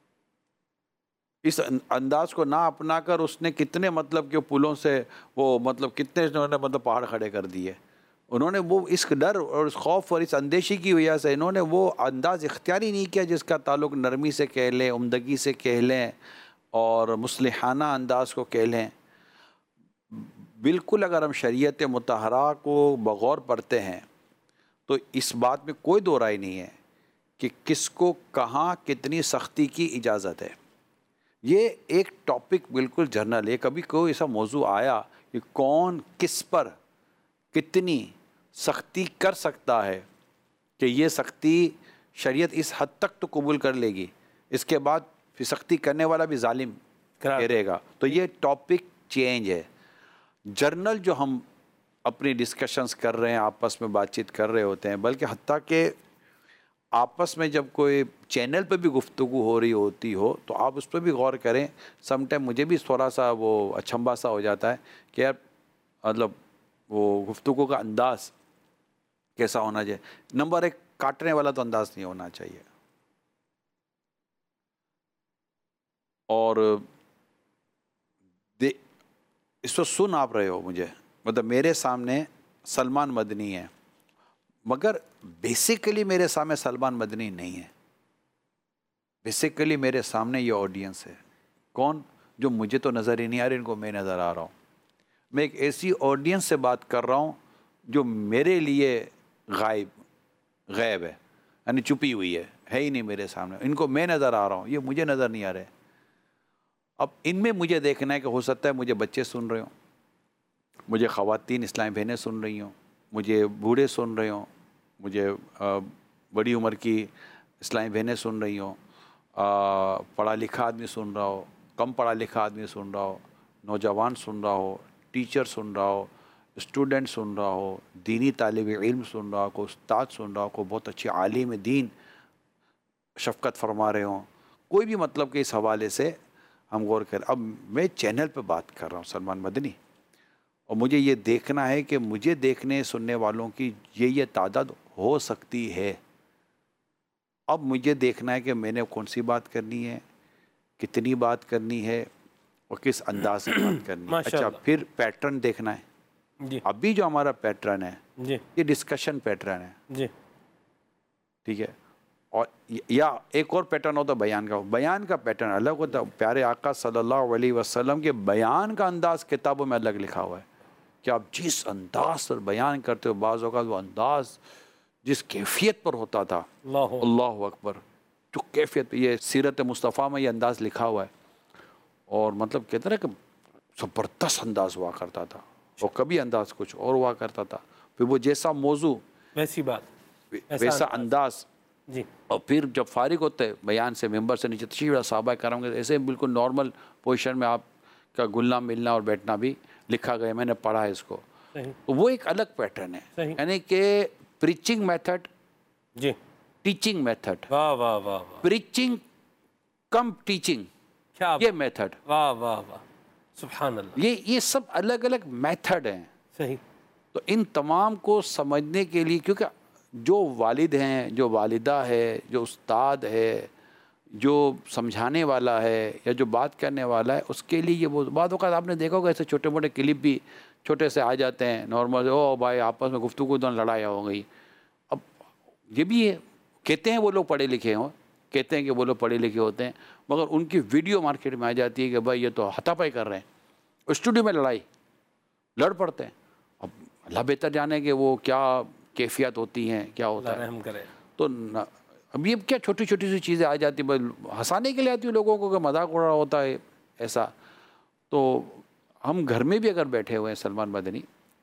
इस अंदाज़ को ना अपना कर उसने कितने मतलब के पुलों से वो मतलब कितने उन्होंने मतलब पहाड़ खड़े कर दिए। उन्होंने वो इस डर और इस खौफ और इस अंदेशी की वजह से इन्होंने वो अंदाज़ इख्तियारी नहीं किया जिसका ताल्लुक़ नरमी से कह लें, उम्दगी से कह लें और मुस्लिहाना अंदाज़ को कह लें। बिल्कुल अगर हम शरीयत मुतहरा को बगौर पढ़ते हैं तो इस बात में कोई दो राय नहीं है कि किसको कहाँ कितनी सख्ती की इजाज़त है। ये एक टॉपिक बिल्कुल जर्नल है। कभी कोई ऐसा मौजू आया कि कौन किस पर कितनी सख्ती कर सकता है कि ये सख्ती शरीयत इस हद तक तो कबूल कर लेगी, इसके बाद फिर सख्ती करने वाला भी जालिम ठहरेगा। तो ये टॉपिक चेंज है। जर्नल जो हम अपनी डिस्कशंस कर रहे हैं, आपस में बातचीत कर रहे होते हैं, बल्कि हत्ता के आपस में जब कोई चैनल पे भी गुफ्तगू हो रही होती हो तो आप उस पर भी गौर करें। समटाइम मुझे भी थोड़ा सा वो अचंभा सा हो जाता है कि यार मतलब वो गुफ्तगू का अंदाज़ कैसा होना चाहिए। नंबर एक, काटने वाला तो अंदाज़ नहीं होना चाहिए। और दे इसको सुन आप रहे हो मुझे, मतलब मेरे सामने सलमान मदनी है, मगर बेसिकली मेरे सामने सलमान मदनी नहीं है। बेसिकली मेरे सामने ये ऑडियंस है। कौन? जो मुझे तो नज़र ही नहीं आ रही, इनको मैं नज़र आ रहा हूँ। मैं एक ऐसी ऑडियंस से बात कर रहा हूँ जो मेरे लिए गायब गैब है, यानी छुपी हुई है, है ही नहीं मेरे सामने। इनको मैं नज़र आ रहा हूँ, ये मुझे नज़र नहीं आ रहे। अब इनमें मुझे देखना है कि हो सकता है मुझे बच्चे सुन रहे हों, मुझे ख़वातीन इस्लामी बहनें सुन रही हों, मुझे बूढ़े सुन रहे हों, मुझे बड़ी उम्र की इस्लामी बहनें सुन रही हों, पढ़ा लिखा आदमी सुन रहा हो, कम पढ़ा लिखा आदमी सुन रहा हो, नौजवान सुन रहा हो, टीचर सुन रहा हो, स्टूडेंट सुन रहा हो, दीनी तालिब इल्म सुन रहा हो, को उस्ताद सुन रहा हो, को बहुत अच्छे आलिम दीन शफ़क़त फरमा रहे हों, कोई भी मतलब के इस हवाले से हम गौर करें। अब मैं चैनल पे बात कर रहा हूँ सलमान मदनी, और मुझे ये देखना है कि मुझे देखने सुनने वालों की ये ये तादाद हो सकती है। अब मुझे देखना है कि मैंने कौन सी बात करनी है, कितनी बात करनी है, और किस अंदाज से बात करनी है। अच्छा, माशाअल्लाह। फिर पैटर्न देखना है। जी अभी जो हमारा पैटर्न है जी ये डिस्कशन पैटर्न है, जी ठीक है। और या एक और पैटर्न होता है बयान का, बयान का पैटर्न अलग होता है। प्यारे आका सल्लल्लाहु अलैहि वसल्लम के बयान का अंदाज किताबों में अलग लिखा हुआ है कि आप जिस अंदाज से बयान करते हो, बाज़ औक़ात वो अंदाज जिस कैफियत पर होता था, अल्लाह अल्लाह अकबर, जो कैफियत पे, ये सीरत मुस्तफ़ा में ये अंदाज लिखा हुआ है। और मतलब कहते हैं कि ज़बरदस्त अंदाज हुआ करता था, और कभी अंदाज कुछ और हुआ करता था। फिर वो जैसा मौजू वैसी बात वैसा अंदाज। जी और फिर जब फारिग होते हैं बयान से, मेंबर से नीचे तशरीफ़ साहबा करम के ऐसे बिल्कुल नॉर्मल पोजीशन में आपका घुलना मिलना और बैठना भी लिखा गया, मैंने पढ़ा है इसको। सही तो वो एक अलग पैटर्न है, सही। यानी कि प्रीचिंग मेथड, जी टीचिंग मेथड, वाह वाह वाह वाह प्रीचिंग कम टीचिंग, क्या ये मेथड, वाह वाह वाह सुभान अल्लाह। ये ये सब अलग अलग मेथड हैं। सही तो इन तमाम को समझने के लिए, क्योंकि जो वालिद हैं, जो वालिदा है, जो उस्ताद है, जो समझाने वाला है या जो बात करने वाला है, उसके लिए ये बहुत बात होगा। आपने देखा होगा ऐसे छोटे मोटे क्लिप भी छोटे से आ जाते हैं नॉर्मल, ओ भाई आपस में गुफ्तगू तो लड़ाई हो गई। अब ये भी है, कहते हैं वो लोग पढ़े लिखे हों, कहते हैं कि वो लोग पढ़े लिखे होते हैं, मगर उनकी वीडियो मार्केट में आ जाती है कि भाई ये तो हाथापाई कर रहे हैं, स्टूडियो में लड़ाई लड़ पड़ते हैं। अब अल्लाह बेहतर जाने कि वो क्या कैफियत होती हैं, क्या होता है। रहम करे। तो न, अब ये क्या छोटी छोटी सी चीज़ें आ जाती हैं, बस हंसाने के लिए आती है लोगों को, कि मजाक उड़ा होता है ऐसा। तो हम घर में भी अगर बैठे हुए हैं, सलमान मदनी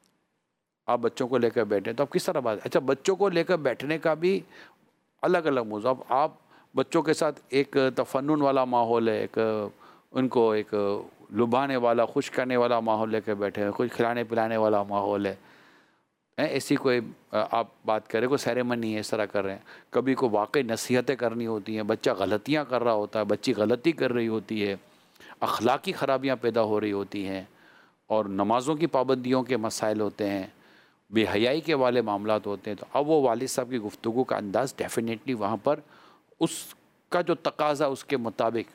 आप बच्चों को लेकर बैठे तो आप किस तरह बात, अच्छा बच्चों को लेकर बैठने का भी अलग अलग मौजू। अब आप बच्चों के साथ एक तफन्नुन वाला माहौल है, एक उनको एक लुभाने वाला, खुश करने वाला माहौल लेकर बैठे हैं, कुछ खिलाने पिलाने वाला माहौल है, है ऐसी कोई आप बात करें, कोई सेरेमनी है, इस तरह कर रहे हैं। कभी को वाकई नसीहतें करनी होती हैं, बच्चा गलतियां कर रहा होता है, बच्ची गलती कर रही होती है, अखलाकी ख़राबियाँ पैदा हो रही होती हैं, और नमाज़ों की पाबंदियों के मसाइल होते हैं, बेहयाई के वाले मामलात होते हैं। तो अब वो वालिद साहब की गुफ्तगू का अंदाज़ डेफिनेटली वहाँ पर उसका जो तकाज़ा उसके मुताबिक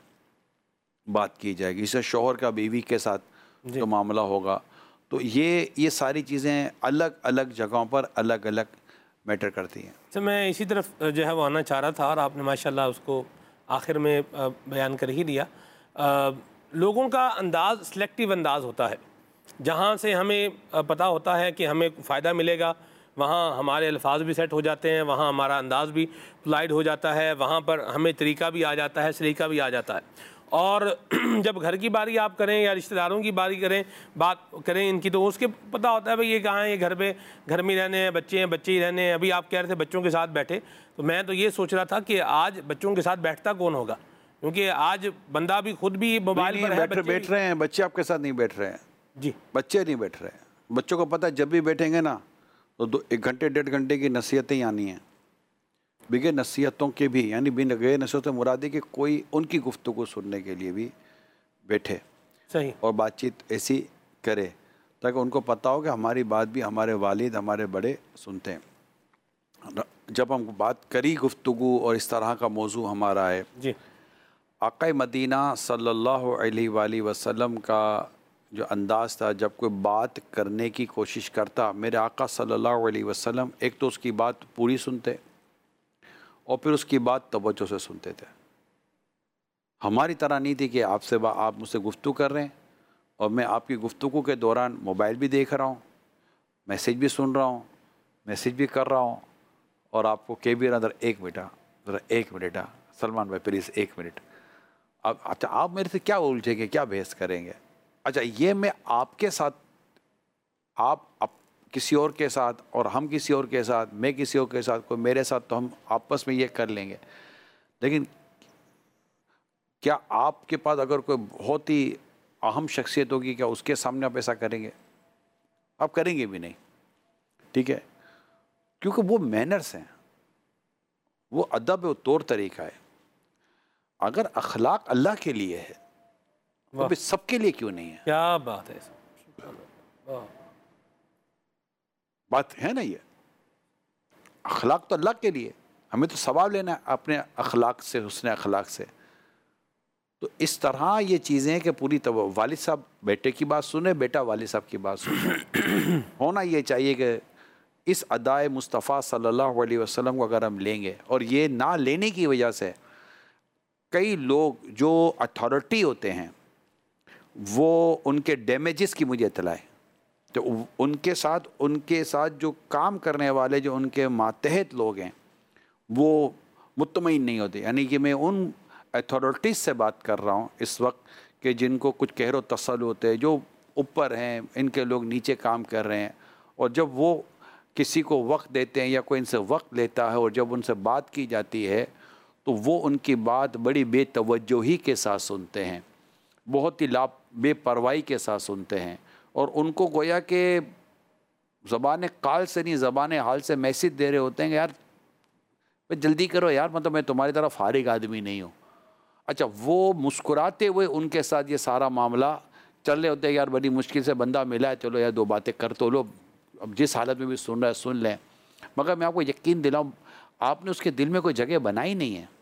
बात की जाएगी। इससे शौहर का बीवी के साथ जो मामला होगा, तो ये ये सारी चीज़ें अलग अलग जगहों पर अलग अलग मैटर करती हैं। तो मैं इसी तरफ जो है वो आना चाह रहा था, और आपने माशाल्लाह उसको आखिर में बयान कर ही दिया। आ, लोगों का अंदाज़ सिलेक्टिव अंदाज़ होता है, जहाँ से हमें पता होता है कि हमें फ़ायदा मिलेगा, वहाँ हमारे अल्फाज भी सेट हो जाते हैं, वहाँ हमारा अंदाज़ भी पोलाइट हो जाता है, वहाँ पर हमें तरीका भी आ जाता है, सलीका भी आ जाता है। और जब घर की बारी आप करें या रिश्तेदारों की बारी करें, बात करें इनकी, तो उसके पता होता है भाई ये कहाँ है, ये घर पे घर में रहने हैं, बच्चे हैं, बच्चे ही रहने हैं। अभी आप कह रहे थे बच्चों के साथ बैठे, तो मैं तो ये सोच रहा था कि आज बच्चों के साथ बैठता कौन होगा, क्योंकि आज बंदा भी खुद भी मोबाइल पर है, बैठ, बैठ रहे हैं बच्चे, आपके साथ नहीं बैठ रहे हैं जी, बच्चे नहीं बैठ रहे हैं। बच्चों को पता है जब भी बैठेंगे ना तो दो एक घंटे डेढ़ घंटे की नसीहतें ही आनी हैं, बिगैर नसीहतों के भी, यानी बिन गैर नसीहतों मुराद है कि कोई उनकी गुफ्तगू सुनने के लिए भी बैठे सही, और बातचीत ऐसी करे ताकि उनको पता हो कि हमारी बात भी हमारे वालिद हमारे बड़े सुनते हैं। जब हम बात करी गुफ्तगू और इस तरह का मौजू हमारा है जी, आक़ा मदीना सल्लल्लाहु अलैहि वसल्लम का जो अंदाज़ था, जब कोई बात करने की कोशिश करता, मेरे आका सल्लल्लाहु अलैहि वसल्लम एक तो उसकी बात पूरी सुनते और फिर उसकी बात तवज्जो से सुनते थे। हमारी तरह नहीं थी कि आपसे आप मुझसे गुफ्तगू कर रहे हैं और मैं आपकी गुफ्तगू के दौरान मोबाइल भी देख रहा हूँ, मैसेज भी सुन रहा हूँ, मैसेज भी कर रहा हूँ, और आपको कह भी रहा एक बेटा ज़रा एक मिनट सलमान भाई प्लीज़ एक मिनट। अब अच्छा आप मेरे से क्या उलझेंगे, क्या बहस करेंगे? अच्छा ये मैं आपके साथ, आप, आप किसी और के साथ और हम किसी और के साथ, मैं किसी और के साथ, कोई मेरे साथ, तो हम आपस में ये कर लेंगे। लेकिन क्या आपके पास अगर कोई बहुत ही अहम शख्सियत होगी, क्या उसके सामने आप ऐसा करेंगे? आप करेंगे भी नहीं, ठीक है, क्योंकि वो मैनर्स हैं, वो अदब और तौर तरीका है। अगर अखलाक अल्लाह के लिए है तो भी सबके लिए क्यों नहीं है? क्या बात है, बात है ना, ये अखलाक तो अल्लाह के लिए, हमें तो सवाब लेना है अपने अखलाक से, हुस्न अखलाक से। तो इस तरह ये चीज़ें हैं कि पूरी तब वालिद साहब बेटे की बात सुने, बेटा वालिद साहब की बात सुने। होना ये चाहिए कि इस अदाए मुस्तफ़ा सल्लल्लाहु अलैहि वसल्लम को अगर हम लेंगे, और ये ना लेने की वजह से कई लोग जो अथॉरिटी होते हैं वो उनके डैमेजेस की मुझे इत्तला है, तो उनके साथ उनके साथ जो काम करने वाले जो उनके मातहत लोग हैं वो मुतमईन नहीं होते। यानी कि मैं उन अथॉरिटीज़ से बात कर रहा हूँ इस वक्त कि जिनको कुछ कहरो तसल्लुत होते हैं, जो ऊपर हैं, इनके लोग नीचे काम कर रहे हैं, और जब वो किसी को वक्त देते हैं या कोई इनसे वक्त लेता है और जब उनसे बात की जाती है तो वो उनकी बात बड़ी बेतवज्जोही के साथ सुनते हैं, बहुत ही लाभ बेपरवाही के साथ सुनते हैं, और उनको गोया कि ज़बान काल से नहीं ज़बान हाल से मैसेज दे रहे होते हैं कि यार जल्दी करो यार, मतलब मैं तुम्हारी तरह फारिग आदमी नहीं हूँ। अच्छा, वो मुस्कुराते हुए उनके साथ ये सारा मामला चल रहे होते हैं, यार बड़ी मुश्किल से बंदा मिला है, चलो यार दो बातें कर तो लो, अब जिस हालत में भी सुन रहा है सुन लें। मगर मैं आपको यकीन दिलाऊं, आपने उसके दिल में कोई जगह बनाई नहीं है,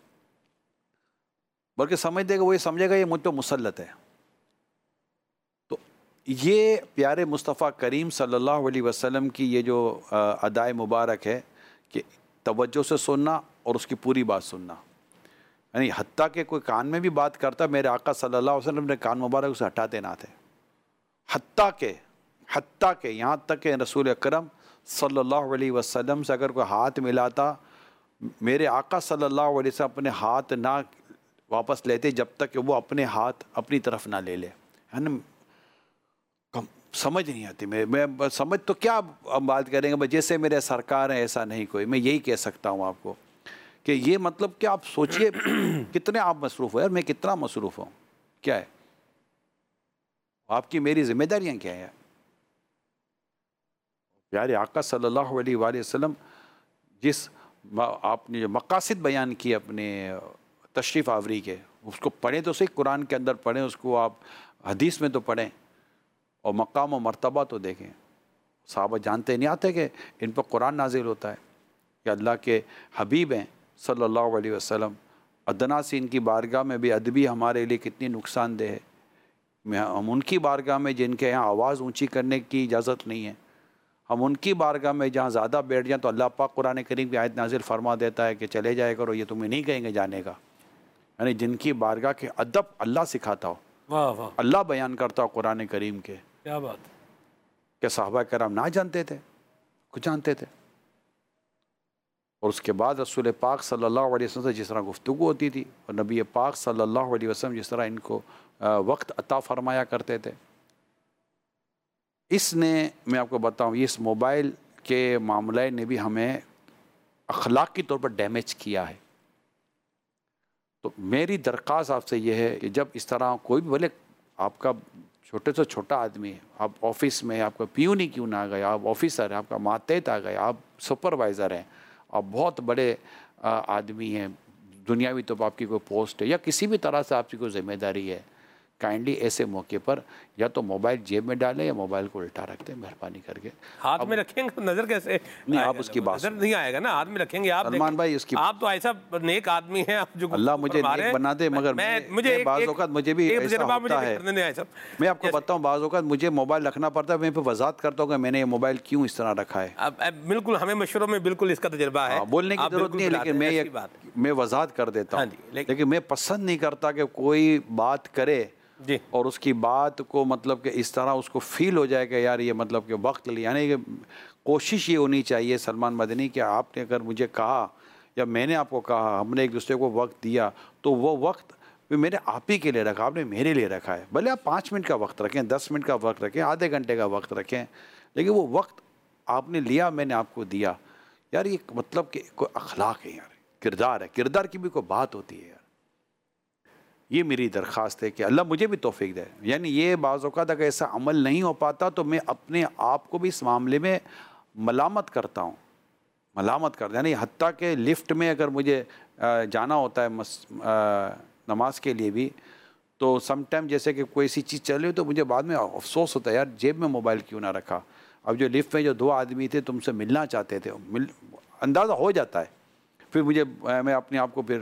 बल्कि समझ देगा वो ये समझेगा ये मुझ पर मुसल्लत है। तो ये प्यारे मुस्तफ़ा करीम सल्लल्लाहु अलैहि वसल्लम की ये जो अदाए मुबारक है कि तवज्जो से सुनना और उसकी पूरी बात सुनना, यानी हत्ता के कोई कान में भी बात करता, मेरे आका सल्लल्लाहु अलैहि वसल्लम ने कान मुबारक उसे हटाते ना थे। हत्ता के हत्ता के यहाँ तक कि रसूल अकरम सल्लल्लाहु अलैहि वसल्लम से अगर कोई हाथ मिलाता, मेरे आका सल्लल्लाहु अलैहि वसल्लम अपने हाथ ना वापस लेते जब तक कि वो अपने हाथ अपनी तरफ ना ले ले। है ना, समझ नहीं आती। मैं मैं समझ तो क्या अब बात करेंगे, भाई जैसे मेरे सरकार है ऐसा नहीं कोई। मैं यही कह सकता हूँ आपको कि ये मतलब कि आप सोचिए कितने आप मसरूफ़ हो यार, मैं कितना मसरूफ़ हूँ, क्या है आपकी मेरी जिम्मेदारियाँ क्या है। प्यारे आका सल्लल्लाहु अलैहि वसल्लम जिस आपने जो मकासद बयान किए अपने तशरीफ़ आवरी के, उसको पढ़ें तो सही, कुरान के अंदर पढ़ें उसको, आप हदीस में तो पढ़ें, और मकाम और मर्तबा तो देखें। साहबा जानते नहीं आते कि इन पर कुरान नाजिल होता है कि अल्लाह के हबीब हैं सल्लल्लाहु अलैहि वसल्लम, अदना से इनकी बारगाह में भी अदबी हमारे लिए कितनी नुकसानदेह है। मैं हम उनकी बारगाह में जिनके यहाँ आवाज़ ऊंची करने की इजाज़त नहीं है, हम उनकी बारगाह में जहाँ ज़्यादा बैठ जाएँ तो अल्लाह पाक कुरान करीम की आयत नाजिल फरमा देता है कि चले जाया करो, ये तुम्हें नहीं कहेंगे जाने का। यानी जिनकी बारगाह के अदब अल्लाह सिखाता हो, वाह वाह, अल्लाह बयान करता हो कुरान करीम के, क्या बात कि सहाबा कराम ना जानते थे, कुछ जानते थे। और उसके बाद रसूल पाक सल्लल्लाहु अलैहि वसल्लम से जिस तरह गुफ्तगू होती थी, और नबी पाक सल्लल्लाहु अलैहि वसल्लम जिस तरह इनको वक्त अता फरमाया करते थे, इसने मैं आपको बताऊं, इस मोबाइल के मामले ने भी हमें अखलाक की तौर पर डैमेज किया है। तो मेरी दरख्वास्त आपसे ये है कि जब इस तरह कोई भी, भले आपका छोटे से छोटा आदमी है, आप ऑफिस में, आपका पियून ही क्यों ना आ गए, आप ऑफिसर हैं, आपका मातहत आ गए, आप सुपरवाइज़र हैं, आप बहुत बड़े आदमी हैं, दुनियावी तो आपकी कोई पोस्ट है या किसी भी तरह से आपकी कोई जिम्मेदारी है, काइंडली ऐसे मौके पर या तो मोबाइल जेब में डालें या मोबाइल को उल्टा रखते हैं, मेहरबानी करके। हाथ में रखेंगे तो नजर कैसे नहीं, आप उसकी बात नजर नहीं आएगा ना, हाथ में रखेंगे आप। सलमान भाई उसकी, आप तो ऐसा नेक आदमी हैं, आप जो अल्लाह मुझे नेक बना दे, मगर मैं मुझे बाज़ औक़ात मुझे भी ऐसा होता है। मैं आपको बताऊं, बाज़ औक़ात मुझे मोबाइल रखना पड़ता है, मैं फिर वज़ाहत करता हूँ कि मैंने ये मोबाइल क्यों इस तरह रखा है। बिल्कुल, हमें मशवरों में बिल्कुल इसका तजुर्बा है, बोलने की जरूरत नहीं है, लेकिन मैं मैं वज़ाहत कर देता हूँ। लेकिन मैं पसंद नहीं करता कि कोई बात करे जी, और उसकी बात को मतलब कि इस तरह उसको फील हो जाए कि यार ये मतलब कि वक्त लिया। यानी कि कोशिश ये होनी चाहिए सलमान मदनी कि आपने अगर मुझे कहा या मैंने आपको कहा, हमने एक दूसरे को वक्त दिया, तो वो वक्त मैंने आप ही के लिए रखा, आपने मेरे लिए रखा है। भले आप पाँच मिनट का वक्त रखें, दस मिनट का वक्त रखें, आधे घंटे का वक्त रखें, लेकिन वो वक्त आपने लिया, मैंने आपको दिया। यार ये मतलब कि कोई अखलाक है यार, किरदार है, किरदार की भी कोई बात होती है यार। ये मेरी दरख्वास्त है कि अल्लाह मुझे भी तौफीक दे। यानी ये बाज़ औक़ात अगर ऐसा अमल नहीं हो पाता तो मैं अपने आप को भी इस मामले में मलामत करता हूँ, मलामत करता। यानी हत्ता के लिफ्ट में अगर मुझे जाना होता है मस नमाज के लिए भी, तो समटाइम जैसे कि कोई सी चीज़ चल रही हो तो मुझे बाद में अफसोस होता है, यार जेब में मोबाइल क्यों ना रखा। अब जो लिफ्ट में जो दो आदमी थे तुमसे मिलना चाहते थे, मिल अंदाज़ा हो जाता है, फिर मुझे मैं अपने आप को फिर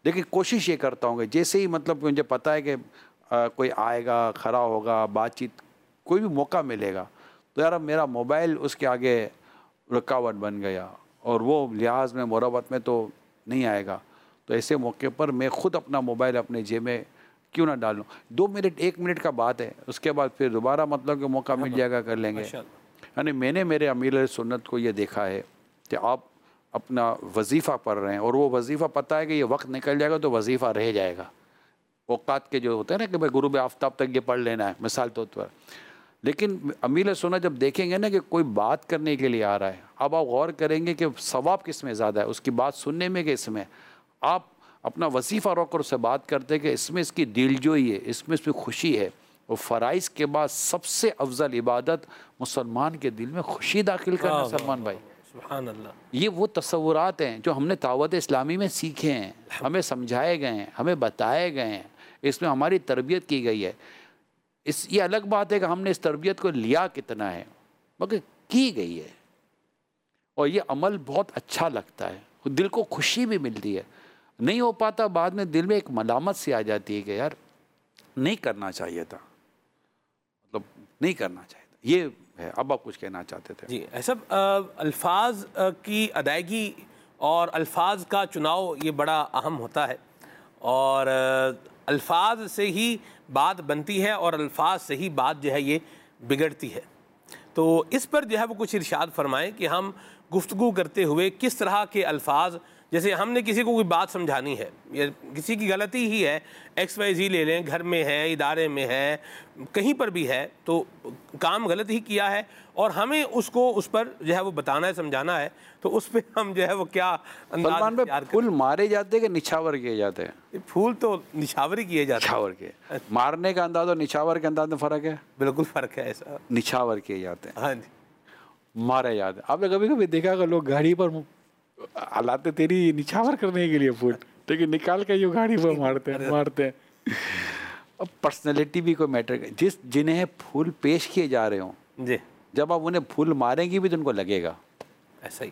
लेकिन कोशिश ये करता हूँ कि जैसे ही मतलब मुझे पता है कि आ, कोई आएगा, खड़ा होगा, बातचीत, कोई भी मौका मिलेगा, तो यार अब मेरा मोबाइल उसके आगे रुकावट बन गया और वो लिहाज में मुरवत में तो नहीं आएगा। तो ऐसे मौके पर मैं ख़ुद अपना मोबाइल अपने जेब में क्यों ना डालूं। दो मिनट एक मिनट का बात है, उसके बाद फिर दोबारा मतलब कि मौका मिल जाएगा कर लेंगे। यानी मैंने मेरे अमीर सुन्नत को ये देखा है कि आप अपना वजीफ़ा पढ़ रहे हैं और वो वजीफ़ा पता है कि ये वक्त निकल जाएगा तो वजीफ़ा रह जाएगा। औकात के जो होते हैं ना कि भाई गुरूब आफ्ताब तक ये पढ़ लेना है मिसाल तौर पर, लेकिन अमीर सुन्नत जब देखेंगे ना कि कोई बात करने के लिए आ रहा है, अब आप गौर करेंगे कि सवाब किस में ज़्यादा है, उसकी बात सुनने में कि इसमें। आप अपना वजीफ़ा रोक कर उससे बात करते कि इसमें इसकी दिलजोई है, इसमें इसमें खुशी है। और फ़राइज़ के बाद सबसे अफजल इबादत मुसलमान के दिल में खुशी दाखिल करना। सलमान भाई सुभान अल्लाह, ये वो तस्वुरात हैं जो हमने दावत इस्लामी में सीखे हैं, हमें समझाए गए हैं, हमें बताए गए हैं, इसमें हमारी तरबियत की गई है। इस ये अलग बात है कि हमने इस तरबियत को लिया कितना है, मगर की गई है और ये अमल बहुत अच्छा लगता है, दिल को खुशी भी मिलती है। नहीं हो पाता बाद में दिल में एक मलामत सी आ जाती है कि यार नहीं करना चाहिए था, मतलब नहीं करना चाहिए था। ये है। अब आप कुछ कहना चाहते थे? जी ऐसा अल्फाज की अदायगी और अल्फाज का चुनाव ये बड़ा अहम होता है और अल्फाज से ही बात बनती है और अल्फाज से ही बात जो है ये बिगड़ती है। तो इस पर जो है वो कुछ इरशाद फरमाएं कि हम गुफ्तगू करते हुए किस तरह के अल्फाज, जैसे हमने किसी को कोई बात समझानी है या किसी की गलती ही है, एक्स वाई जी ले लें, घर में है, इदारे में है, कहीं पर भी है, तो काम गलत ही किया है और हमें उसको उस पर जो है वो बताना है, समझाना है, तो उस पर हम जो है वो क्या अंदाज में फूल मारे जाते हैं कि निछावर किए जाते हैं? फूल तो निछावर ही किए जाते हैं। निछावर के मारने का अंदाज और निछावर के अंदाज में फ़र्क है? बिल्कुल फ़र्क है। ऐसा निछावर किए जाते हैं, हाँ जी, मारे जाते हैं। आपने कभी कभी देखा कि लोग गाड़ी पर हलाते तेरी निछावर करने के लिए फूल, लेकिन निकाल के जो गाड़ी पर मारते हैं मारते हैं अब पर्सनैलिटी भी कोई मैटर, जिस जिन्हें फूल पेश किए जा रहे हों जी, जब आप उन्हें फूल मारेंगे भी तो उनको लगेगा ऐसा ही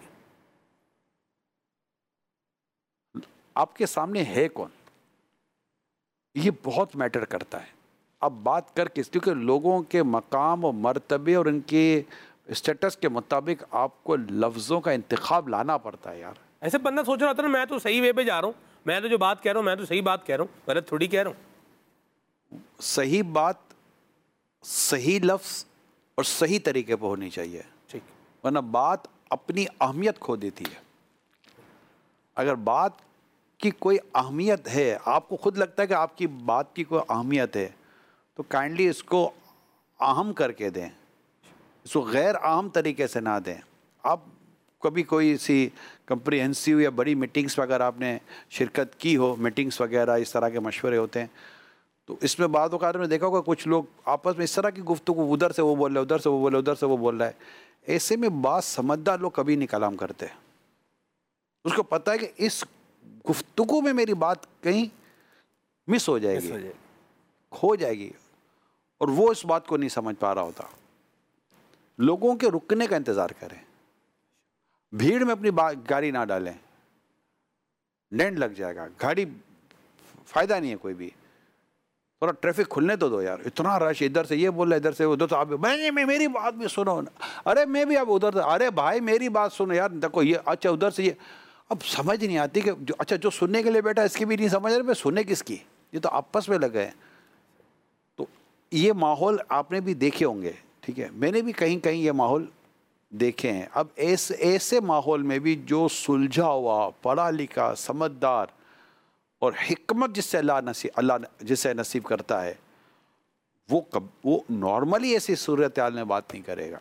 आपके सामने है कौन, ये बहुत मैटर करता है। अब बात कर किस, क्योंकि लोगों के मकाम और मर्तबे और उनके स्टेटस के मुताबिक आपको लफ्ज़ों का इंतखाब लाना पड़ता है यार। ऐसे बंदा सोच रहा था ना मैं तो सही वे पे जा रहा हूँ, मैं तो जो बात कह रहा हूँ मैं तो सही बात कह रहा हूँ, गलत थोड़ी कह रहा हूँ। सही बात, सही लफ्ज़ और सही तरीके पर होनी चाहिए, ठीक, वरना बात अपनी अहमियत खो देती है। अगर बात की कोई अहमियत है, आपको खुद लगता है कि आपकी बात की कोई अहमियत है, तो काइंडली इसको अहम करके दें, इसको गैर अहम तरीके से ना दें। आप कभी कोई सी कंप्रीहेंसिव या बड़ी मीटिंग्स वगैरह आपने शिरकत की हो, मीटिंग्स वगैरह इस तरह के मशवरे होते हैं, तो इसमें बाद औक़ात में देखा होगा कुछ लोग आपस में इस तरह की गुफ्तगू, उधर से वो बोल रहा है, उधर से वो बोल रहा है, उधर से वो बोल रहा है। ऐसे में बात समझदार लोग कभी नहीं कलाम करते, उसको पता है कि इस गुफ्तगू में मेरी बात कहीं मिस हो जाएगी, मिस हो जाएगी, खो जाएगी, और वो इस बात को नहीं समझ पा रहा होता। लोगों के रुकने का इंतज़ार करें, भीड़ में अपनी गाड़ी ना डालें, डेंट लग जाएगा, गाड़ी फ़ायदा नहीं है कोई भी। थोड़ा ट्रैफिक खुलने तो दो यार, इतना रश, इधर से ये बोल रहा है, इधर से उधर से, आप मैं, मैं मेरी बात भी सुनो ना, अरे मैं भी, आप उधर से, अरे भाई मेरी बात सुनो यार, देखो ये, अच्छा उधर से ये, अब समझ नहीं आती कि जो, अच्छा जो सुनने के लिए बैठा इसकी भी नहीं समझ रहे, मैं सुनने किसकी, ये तो आपस में लगे हैं। तो ये माहौल आपने भी देखे होंगे, ठीक है, मैंने भी कहीं कहीं ये माहौल देखे हैं। अब ऐसे ऐसे माहौल में भी जो सुलझा हुआ, पढ़ा लिखा, समझदार और हिकमत जिससे अल्लाह नसीब अल्लाह जिससे नसीब करता है, वो कब वो नॉर्मली ऐसी सूरत हाल में बात नहीं करेगा।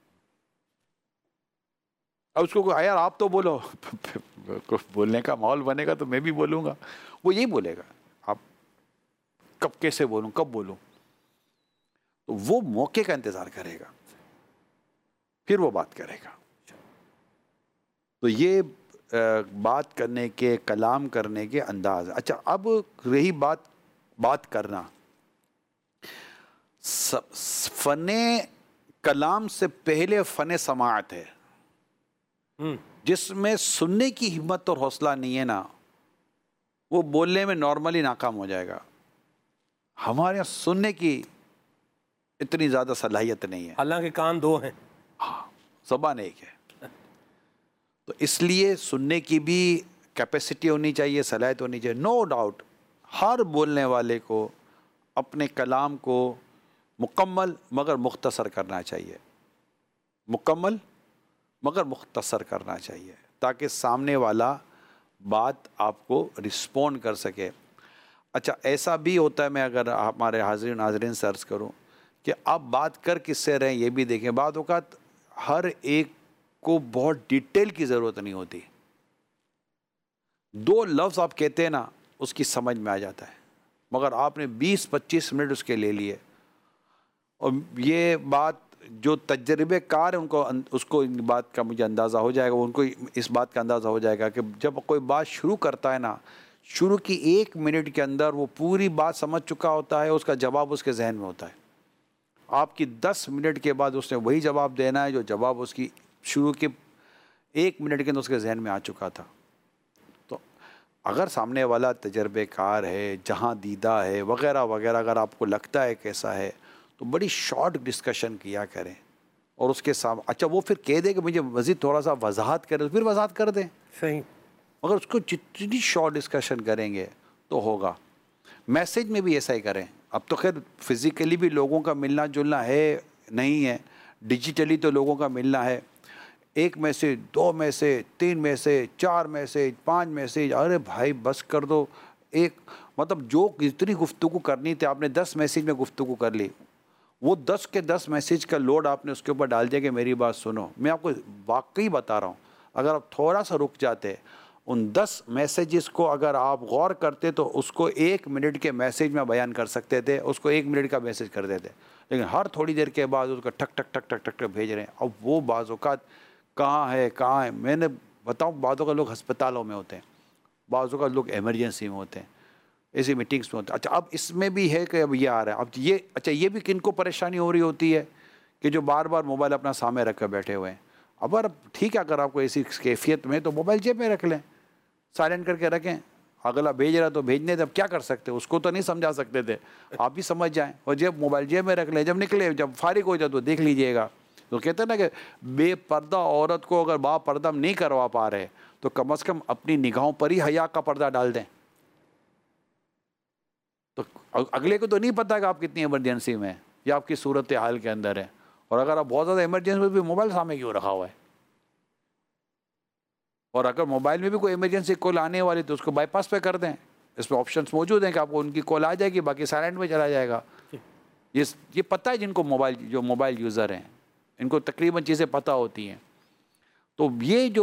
अब उसको यार आप तो बोलो बोलने का माहौल बनेगा तो मैं भी बोलूँगा, वो यही बोलेगा, आप कब कैसे बोलूँ, कब बोलूँ, तो वो मौके का इंतज़ार करेगा, फिर वो बात करेगा। तो ये बात करने के, कलाम करने के अंदाज। अच्छा, अब रही बात बात करना, फ़ने कलाम से पहले फ़ने समाअत है, जिसमें सुनने की हिम्मत और हौसला नहीं है ना, वो बोलने में नॉर्मली नाकाम हो जाएगा। हमारे यहाँ सुनने की इतनी ज़्यादा सलाहियत नहीं है, हालांकि कान दो हैं। हाँ, ज़बान एक है। तो इसलिए सुनने की भी कैपेसिटी होनी चाहिए, सलाहियत होनी चाहिए। नो डाउट हर बोलने वाले को अपने कलाम को मुकम्मल मगर मुख्तसर करना चाहिए, मुकम्मल मगर मुख्तसर करना चाहिए, ताकि सामने वाला बात आपको रिस्पॉन्ड कर सके। अच्छा, ऐसा भी होता है, मैं अगर हमारे हाज़रीन नाज़रीन से अर्ज़ करूँ कि आप बात कर किससे रहें ये भी देखें। बात औक़ात हर एक को बहुत डिटेल की ज़रूरत नहीं होती, दो लफ्ज़ आप कहते हैं ना उसकी समझ में आ जाता है, मगर आपने बीस पच्चीस मिनट उसके ले लिए। और ये बात जो तजर्बेकार है उनको उसको इन बात का मुझे अंदाज़ा हो जाएगा, उनको इस बात का अंदाज़ा हो जाएगा कि जब कोई बात शुरू करता है ना, शुरू की एक मिनट के अंदर वो पूरी बात समझ चुका होता है, उसका जवाब उसके जहन में होता है। आपकी दस मिनट के बाद उसने वही जवाब देना है जो जवाब उसकी शुरू के एक मिनट के अंदर उसके जहन में आ चुका था। तो अगर सामने वाला तजर्बेकार है, जहाँ दीदा है वगैरह वगैरह, अगर आपको लगता है कैसा है, तो बड़ी शॉर्ट डिस्कशन किया करें और उसके सामने अच्छा वो फिर कह दे कि मुझे मज़ीद थोड़ा सा वजाहत करें, तो फिर वजाहत कर दें। सही। मगर उसको जितनी शॉर्ट डिस्कशन करेंगे तो होगा। मैसेज में भी ऐसा ही करें। अब तो खैर फिज़िकली भी लोगों का मिलना जुलना है नहीं है, डिजिटली तो लोगों का मिलना है। एक मैसेज, दो मैसेज, तीन मैसेज, चार मैसेज, पांच मैसेज, अरे भाई बस कर दो। एक मतलब जो जितनी गुफ्तगू करनी थी आपने दस मैसेज में गुफ्तगू कर ली, वो दस के दस मैसेज का लोड आपने उसके ऊपर डाल दिया कि मेरी बात सुनो। मैं आपको वाकई बता रहा हूँ, अगर आप थोड़ा सा रुक जाते, उन दस मैसेजेस को अगर आप गौर करते तो उसको एक मिनट के मैसेज में बयान कर सकते थे, उसको एक मिनट का मैसेज कर देते। लेकिन हर थोड़ी देर के बाद उसको ठक ठक ठक ठक ठक ठक भेज रहे हैं। अब वो बाज़ औक़ात कहाँ है कहाँ है, मैंने बताऊँ, बाज़ औक़ात लोग अस्पतालों में होते हैं, बाज़ औक़ात लोग एमरजेंसी में होते हैं, ऐसी मीटिंग्स में होते हैं। अच्छा, अब इसमें भी है कि अब ये आ रहा है, अब ये अच्छा ये भी किन को परेशानी हो रही होती है कि जो बार बार मोबाइल अपना सामने रख कर बैठे हुए हैं। अब अगर ठीक है, अगर आपको ऐसी कैफियत में तो मोबाइल जेब में रख लें, साइलेंट करके रखें। अगला भेज रहा तो भेजने दे, अब क्या कर सकते, उसको तो नहीं समझा सकते थे, आप भी समझ जाएं। और जब मोबाइल जेब में रख लें, जब निकले जब फारिग हो जाए तो देख लीजिएगा। तो कहते हैं ना कि बेपर्दा औरत को अगर बा पर्दा नहीं करवा पा रहे तो कम अज़ कम अपनी निगाहों पर ही हया का पर्दा डाल दें। तो अगले को तो नहीं पता कि आप कितनी इमरजेंसी में हैं या आपकी सूरत हाल के अंदर है। और अगर आप बहुत ज़्यादा इमरजेंसी में भी मोबाइल सामने क्यों रखा हुआ है, और अगर मोबाइल में भी कोई इमरजेंसी कॉल आने वाली तो उसको बाईपास पे कर दें। इसमें ऑप्शंस मौजूद हैं कि आपको उनकी कॉल आ जाएगी, बाकी साइलेंट में चला जाएगा। ये ये पता है जिनको मोबाइल जो मोबाइल यूज़र हैं, इनको तकरीबन चीज़ें पता होती हैं। तो ये जो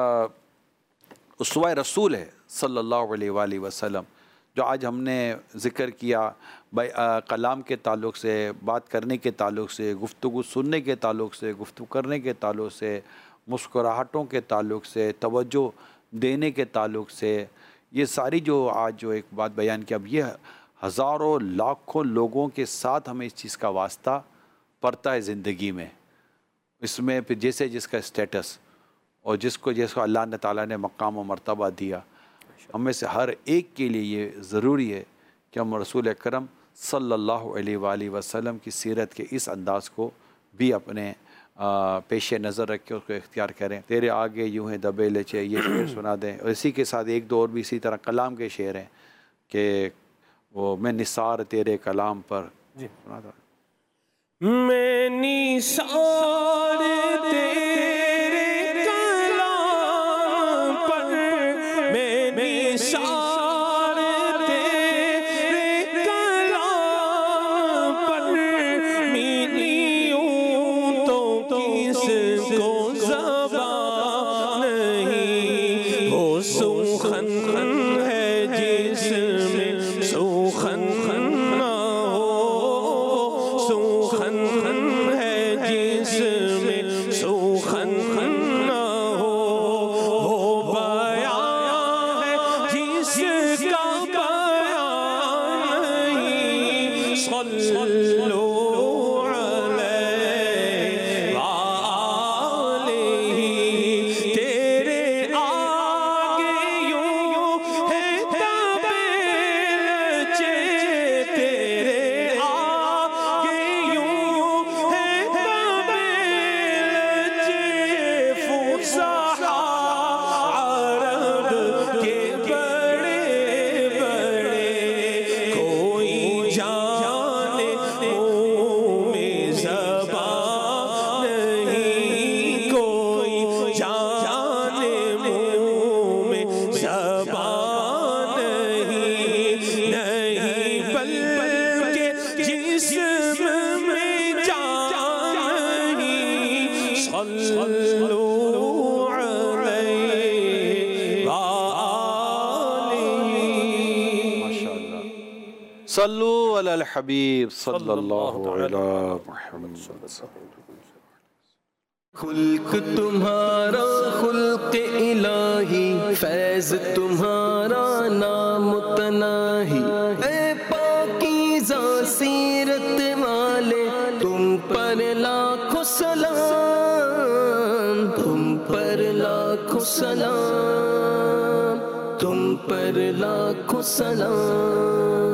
उसवा रसूल है सल्लल्लाहु अलैहि वसल्लम, जो आज हमने ज़िक्र किया भाई, कलाम के ताल्लुक़ से, बात करने के ताल्लुक़ से, गुफ्तगू सुनने के ताल्लुक़ से, गुफ्तगू करने के ताल्लुक़ से, मुस्कुराहटों के ताल्लुक़ से, तवज्जो देने के ताल्लुक़ से, ये सारी जो आज जो एक बात बयान की, अब ये हज़ारों लाखों लोगों के साथ हमें इस चीज़ का वास्ता पड़ता है ज़िंदगी में। इसमें फिर जैसे जिसका स्टेटस और जिसको जिसको अल्लाह ने ताला ने मकाम और मर्तबा दिया, हमें से हर एक के लिए ये ज़रूरी है कि हम रसूल अकरम सल्लल्लाहु अलैहि वसल्लम की सीरत के इस अंदाज़ को भी अपने पेश नज़र रख के उसको इख्तियार करें। तेरे आगे यूँ हैं दबे लेचे, ये शेर सुना दें। और इसी के साथ एक दो और भी इसी तरह कलाम के शेर हैं कि वो मैं निसार तेरे कलाम पर जी सुना था। मैं निसार तेरे कलाम पर, मैं निसार तेरे कलाम पर, मेरी ऊँटों किसको ज़बान नहीं, वो सूखन है जिसमें सूखन ना हो, सूखन है जिसमें सूखन सल्लु अलल हबीब सल्लल्लाहु अलैहि मुहम्मद। खुल्क तुम्हारा खुल्क इलाही, फैज़ तुम्हारा नामुतनाही। ऐ पाकीज़ा सीरत वाले तुम पर लाखों सलाम, तुम पर लाखों सलाम, तुम पर लाखों सलाम।